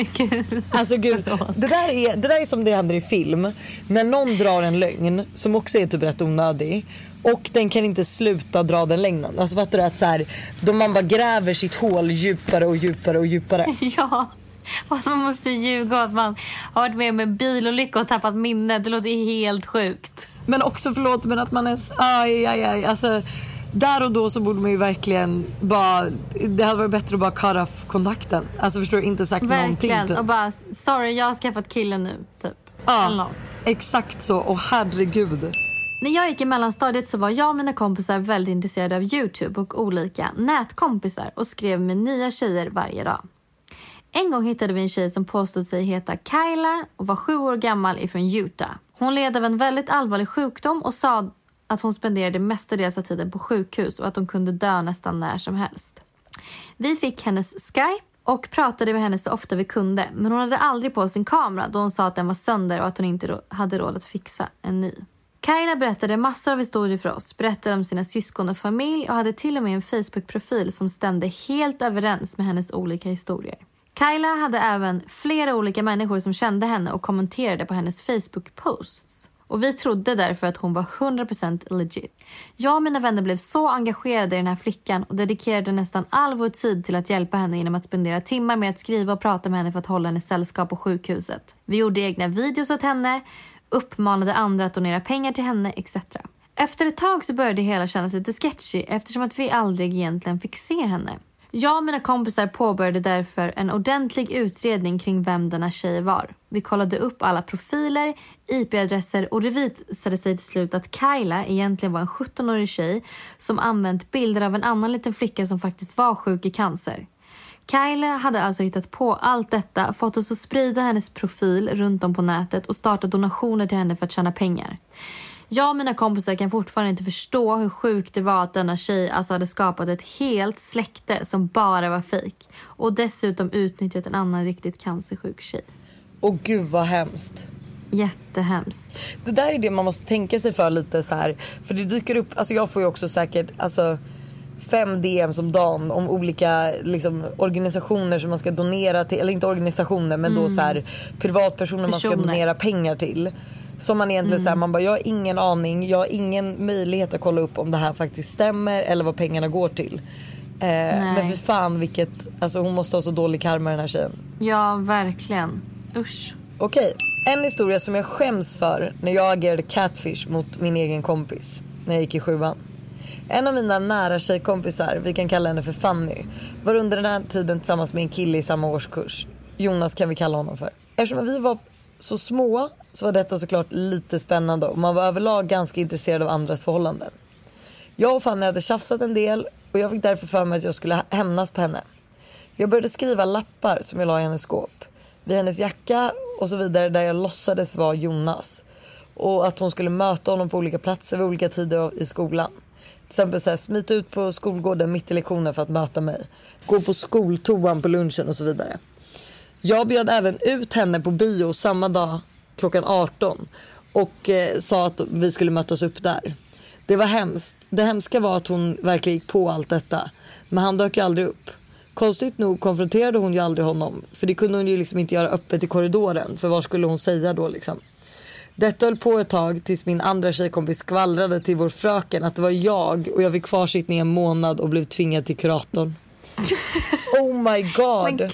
[SPEAKER 1] Alltså gud, det där, är, det där är som det händer i film. När någon drar en lögn som också är typ rätt onödig och den kan inte sluta dra den längden. Alltså fattar du att så här, då man bara gräver sitt hål djupare och djupare och djupare.
[SPEAKER 2] Ja. Och att man måste ljuga att man har varit med om en bilolycka och tappat minnet. Det låter helt sjukt.
[SPEAKER 1] Men också förlåt, men att man är aj, aj, aj. Alltså där och då så borde man ju verkligen bara, det hade varit bättre att bara cut off kontakten. Alltså förstår du, inte sagt
[SPEAKER 2] verkligen.
[SPEAKER 1] Någonting typ.
[SPEAKER 2] Och bara, sorry jag har skaffat killen nu typ.
[SPEAKER 1] Ja,
[SPEAKER 2] ah,
[SPEAKER 1] exakt så, och herregud.
[SPEAKER 2] När jag gick i mellanstadiet så var jag och mina kompisar väldigt intresserade av YouTube och olika nätkompisar och skrev med nya tjejer varje dag. En gång hittade vi en tjej som påstod sig heta Kyla och var sju år gammal ifrån Utah. Hon led av en väldigt allvarlig sjukdom och sa att hon spenderade mestadels av tiden på sjukhus och att hon kunde dö nästan när som helst. Vi fick hennes Skype och pratade med henne så ofta vi kunde, men hon hade aldrig på sin kamera då hon sa att den var sönder och att hon inte hade råd att fixa en ny. Kyla berättade massor av historier för oss, berättade om sina syskon och familj och hade till och med en Facebook-profil som stämde helt överens med hennes olika historier. Kyla hade även flera olika människor som kände henne och kommenterade på hennes Facebook-posts. Och vi trodde därför att hon var hundra procent legit. Jag och mina vänner blev så engagerade i den här flickan och dedikerade nästan all vår tid till att hjälpa henne genom att spendera timmar med att skriva och prata med henne för att hålla henne sällskap på sjukhuset. Vi gjorde egna videos åt henne, uppmanade andra att donera pengar till henne et cetera. Efter ett tag så började det hela kännas lite sketchy eftersom att vi aldrig egentligen fick se henne. Jag och mina kompisar påbörjade därför en ordentlig utredning kring vem denna tjej var. Vi kollade upp alla profiler, I P-adresser och det visade sig till slut att Kyla egentligen var en sjuttonårig tjej som använt bilder av en annan liten flicka som faktiskt var sjuk i cancer. Kyla hade alltså hittat på allt detta, fått oss att sprida hennes profil runt om på nätet och starta donationer till henne för att tjäna pengar. Jag och mina kompisar kan fortfarande inte förstå hur sjukt det var att denna tjej alltså hade skapat ett helt släkte som bara var fejk. Och dessutom utnyttjat en annan riktigt cancersjuk tjej.
[SPEAKER 1] Åh gud vad hemskt.
[SPEAKER 2] Jättehemskt.
[SPEAKER 1] Det där är det man måste tänka sig för lite så här. För det dyker upp, alltså jag får ju också säkert alltså, fem D M som dagen om olika liksom, organisationer som man ska donera till. Eller inte organisationer men mm. då så här privatpersoner man ska donera pengar till. Som man egentligen mm. säger, man bara, jag har ingen aning, jag har ingen möjlighet att kolla upp om det här faktiskt stämmer eller vad pengarna går till. Eh, men för fan vilket, alltså hon måste ha så dålig karma den här tjejen.
[SPEAKER 2] Ja, verkligen. Usch.
[SPEAKER 1] Okej, en historia som jag skäms för när jag agerade catfish mot min egen kompis när jag gick i sjuan. En av mina nära tjejkompisar, vi kan kalla henne för Fanny, var under den här tiden tillsammans med en kille i samma årskurs. Jonas kan vi kalla honom för. Eftersom vi var så små så var detta såklart lite spännande och man var överlag ganska intresserad av andras förhållanden. Jag och Fanny hade tjafsat en del och jag fick därför för mig att jag skulle hämnas på henne. Jag började skriva lappar som jag la i hennes skåp, vid hennes jacka och så vidare, där jag låtsades vara Jonas. Och att hon skulle möta honom på olika platser vid olika tider i skolan. Till exempel så här, smita ut på skolgården mitt i lektionen för att möta mig. Gå på skoltoan på lunchen och så vidare. Jag bjöd även ut henne på bio samma dag klockan arton. Och eh, sa att vi skulle mötas upp där. Det var hemskt. Det hemska var att hon verkligen gick på allt detta. Men han dök ju aldrig upp. Konstigt nog konfronterade hon ju aldrig honom. För det kunde hon ju liksom inte göra öppet i korridoren. För vad skulle hon säga då liksom? Detta höll på ett tag tills min andra tjejkompis skvallrade till vår fröken att det var jag. Och jag fick kvarsittning en månad och blev tvingad till kuratorn. Oh my god.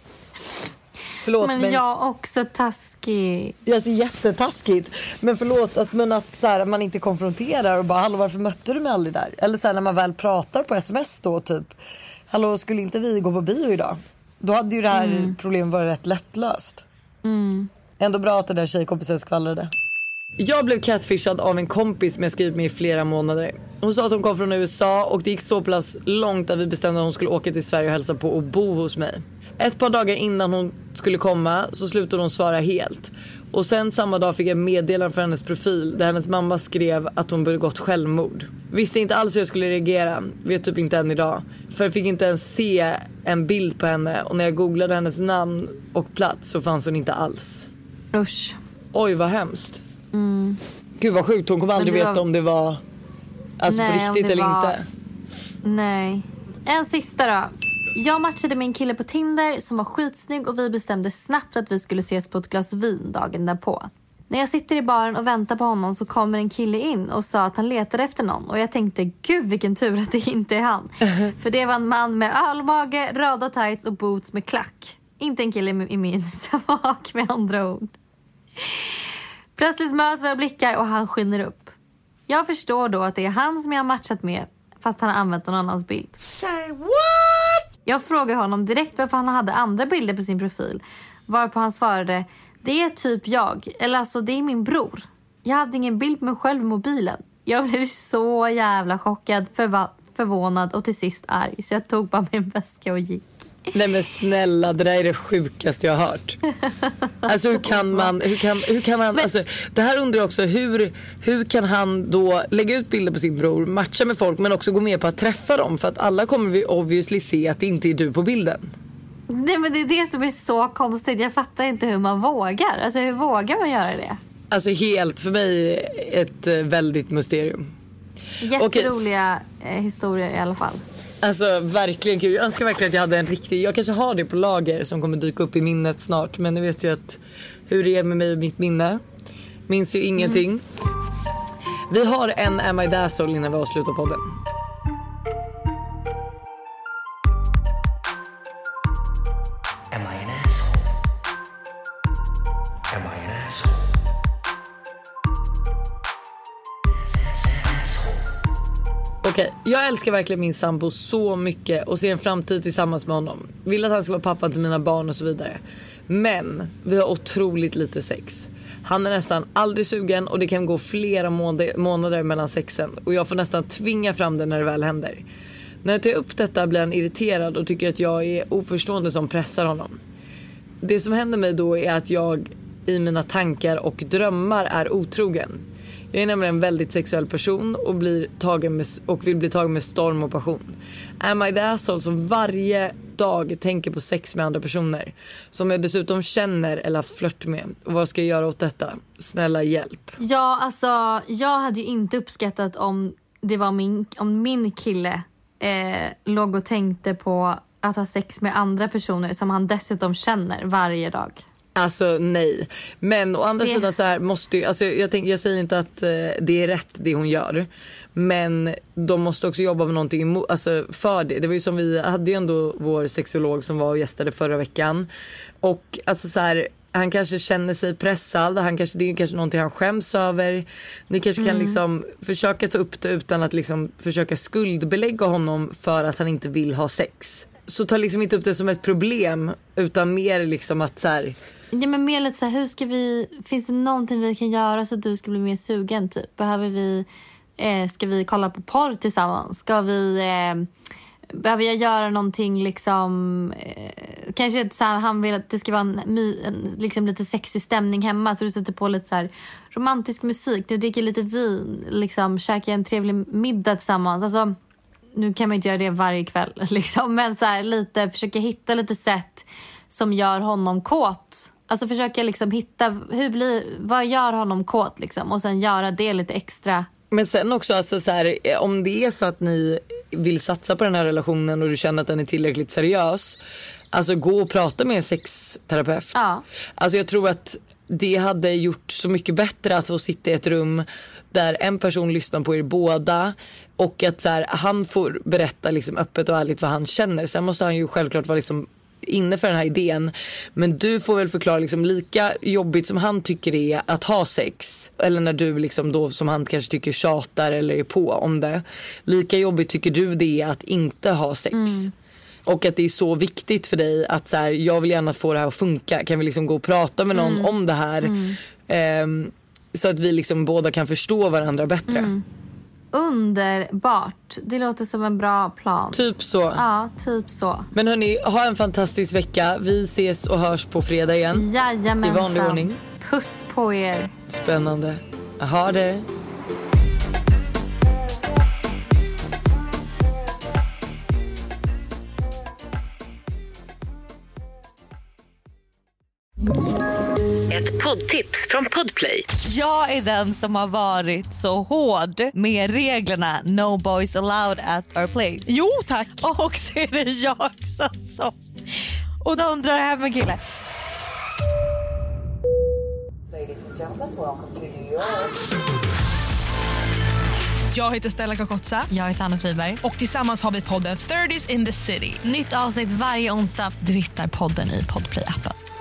[SPEAKER 1] Förlåt,
[SPEAKER 2] men, men jag också taskig.
[SPEAKER 1] Jag är så jättetaskigt. Men förlåt att, men att så här, man inte konfronterar och bara hallå, varför mötte du mig aldrig där? Eller så här, när man väl pratar på sms då typ, hallå, skulle inte vi gå på bio idag? Då hade ju det här mm. problemet varit rätt lättlöst.
[SPEAKER 2] Mm.
[SPEAKER 1] Ändå bra att den där tjejkompisen skvallrade. Jag blev catfishad av en kompis som jag skrivit med i flera månader. Hon sa att hon kom från U S A och det gick så pass långt att vi bestämde att hon skulle åka till Sverige och hälsa på och bo hos mig. Ett par dagar innan hon skulle komma så slutade hon svara helt. Och sen samma dag fick jag meddelande från hennes profil där hennes mamma skrev att hon begått självmord. Visste inte alls hur jag skulle reagera, vet typ inte än idag. För jag fick inte ens se en bild på henne och när jag googlade hennes namn och plats så fanns hon inte alls.
[SPEAKER 2] Usch.
[SPEAKER 1] Oj, vad hemskt.
[SPEAKER 2] Mm.
[SPEAKER 1] Gud vad sjukt, hon kommer aldrig
[SPEAKER 2] var...
[SPEAKER 1] veta om det var alltså
[SPEAKER 2] Nej,
[SPEAKER 1] på riktigt eller
[SPEAKER 2] var...
[SPEAKER 1] inte.
[SPEAKER 2] Nej. En sista då. Jag matchade med en kille på Tinder som var skitsnygg och vi bestämde snabbt att vi skulle ses på ett glas vin dagen därpå. När jag sitter i baren och väntar på honom så kommer en kille in och sa att han letade efter någon. Och jag tänkte, gud vilken tur att det inte är han. För det var en man med ölmage, röda tights och boots med klack. Inte en kille i min smak med andra ord. Plötsligt möts våra blickar och han skiner upp. Jag förstår då att det är han som jag har matchat med fast han har använt någon annans bild.
[SPEAKER 1] Say what?
[SPEAKER 2] Jag frågar honom direkt varför han hade andra bilder på sin profil. Varpå han svarade, det är typ jag. Eller alltså, det är min bror. Jag hade ingen bild på mig själv i mobilen. Jag blev så jävla chockad, förva- förvånad och till sist arg. Så jag tog bara min väska och gick.
[SPEAKER 1] Nej men snälla, det där är det sjukaste jag har hört. Alltså hur kan man, hur kan, hur kan han, men, alltså det här undrar jag också, hur, hur kan han då lägga ut bilder på sin bror, matcha med folk men också gå med på att träffa dem? För att alla kommer vi obviously se att det inte är du på bilden.
[SPEAKER 2] Nej men det är det som är så konstigt, jag fattar inte hur man vågar. Alltså hur vågar man göra det?
[SPEAKER 1] Alltså helt, för mig ett väldigt mysterium.
[SPEAKER 2] Jätteroliga okay. eh, historier i alla fall.
[SPEAKER 1] Alltså verkligen kul. Jag önskar verkligen att jag hade en riktig, jag kanske har det på lager som kommer dyka upp i minnet snart. Men jag vet ju att hur det är med mig och mitt minne. Minns ju ingenting. Mm. Vi har en Am I That Asshole innan vi avslutar podden.
[SPEAKER 7] Am I an asshole? Am I an asshole?
[SPEAKER 1] Okej, jag älskar verkligen min sambo så mycket och ser en framtid tillsammans med honom. Vill att han ska vara pappa till mina barn och så vidare. Men vi har otroligt lite sex. Han är nästan aldrig sugen och det kan gå flera månader, månader mellan sexen. Och jag får nästan tvinga fram det när det väl händer. När jag tar upp detta blir han irriterad och tycker att jag är oförstående som pressar honom. Det som händer mig då är att jag i mina tankar och drömmar är otrogen. Jag är nämligen en väldigt sexuell person och, blir tagen med, och vill bli tagen med storm och passion. Am I the asshole som varje dag tänker på sex med andra personer som jag dessutom känner eller har flört med? Och vad ska jag göra åt detta? Snälla hjälp.
[SPEAKER 2] Ja, alltså jag hade ju inte uppskattat om det var min, om min kille eh, låg och tänkte på att ha sex med andra personer som han dessutom känner varje dag.
[SPEAKER 1] Alltså nej. Men å andra det... sidan så här måste ju, alltså jag tänker, jag säger inte att eh, det är rätt det hon gör, men de måste också jobba med någonting emo- alltså för det. Det var ju som vi hade ju ändå vår sexolog som var och gästade förra veckan. Och alltså så här, han kanske känner sig pressad, han kanske, det är kanske någonting han skäms över. Ni kanske kan mm. liksom försöka ta upp det utan att liksom försöka skuldbelägga honom för att han inte vill ha sex. Så ta liksom inte upp det som ett problem, utan mer liksom att så här...
[SPEAKER 2] Ja, men mer lite så här, hur ska vi, finns det någonting vi kan göra så att du ska bli mer sugen typ? Behöver vi, eh, ska vi kolla på porr tillsammans? Ska vi, eh, behöver jag göra någonting liksom, eh, kanske så här, han vill att det ska vara en, en liksom lite sexig stämning hemma, så du sätter på lite så här romantisk musik, du dricker lite vin, liksom käkar en trevlig middag tillsammans. Alltså, nu kan man inte göra det varje kväll liksom, men så här, lite, försöka hitta lite sätt som gör honom kåt. Alltså försöka liksom hitta, hur blir, vad gör honom kåt liksom, och sen göra det lite extra.
[SPEAKER 1] Men sen också alltså så här, om det är så att ni vill satsa på den här relationen och du känner att den är tillräckligt seriös, alltså gå och prata med en sexterapeut.
[SPEAKER 2] Ja.
[SPEAKER 1] Alltså jag tror att det hade gjort så mycket bättre att få sitta i ett rum där en person lyssnar på er båda, och att så här, han får berätta liksom öppet och ärligt vad han känner. Sen måste han ju självklart vara liksom inne för den här idén, men du får väl förklara liksom, lika jobbigt som han tycker det är att ha sex, eller när du liksom då som han kanske tycker tjatar eller är på om det, lika jobbigt tycker du det är att inte ha sex. Mm. Och att det är så viktigt för dig att så här, jag vill gärna få det här att funka, kan vi liksom gå och prata med någon mm. om det här, mm. um, så att vi liksom båda kan förstå varandra bättre. Mm.
[SPEAKER 2] Underbart. Det låter som en bra plan.
[SPEAKER 1] Typ så.
[SPEAKER 2] Ja, typ så.
[SPEAKER 1] Men hörni, ha en fantastisk vecka. Vi ses och hörs på fredag igen.
[SPEAKER 2] Jajamensan.
[SPEAKER 1] I vanlig ordning.
[SPEAKER 2] Puss på er.
[SPEAKER 1] Spännande. Ha det.
[SPEAKER 8] Ett poddtips från Podplay.
[SPEAKER 4] Jag är den som har varit så hård med reglerna No boys allowed at our place.
[SPEAKER 9] Jo, tack.
[SPEAKER 4] Och så är det jag som och de drar hem en kille.
[SPEAKER 9] Jag heter Stella Kakotsa.
[SPEAKER 10] Jag heter Anna Friberg.
[SPEAKER 9] Och tillsammans har vi podden thirties in the city.
[SPEAKER 10] Nytt avsnitt varje onsdag. Du hittar podden i Podplay-appen.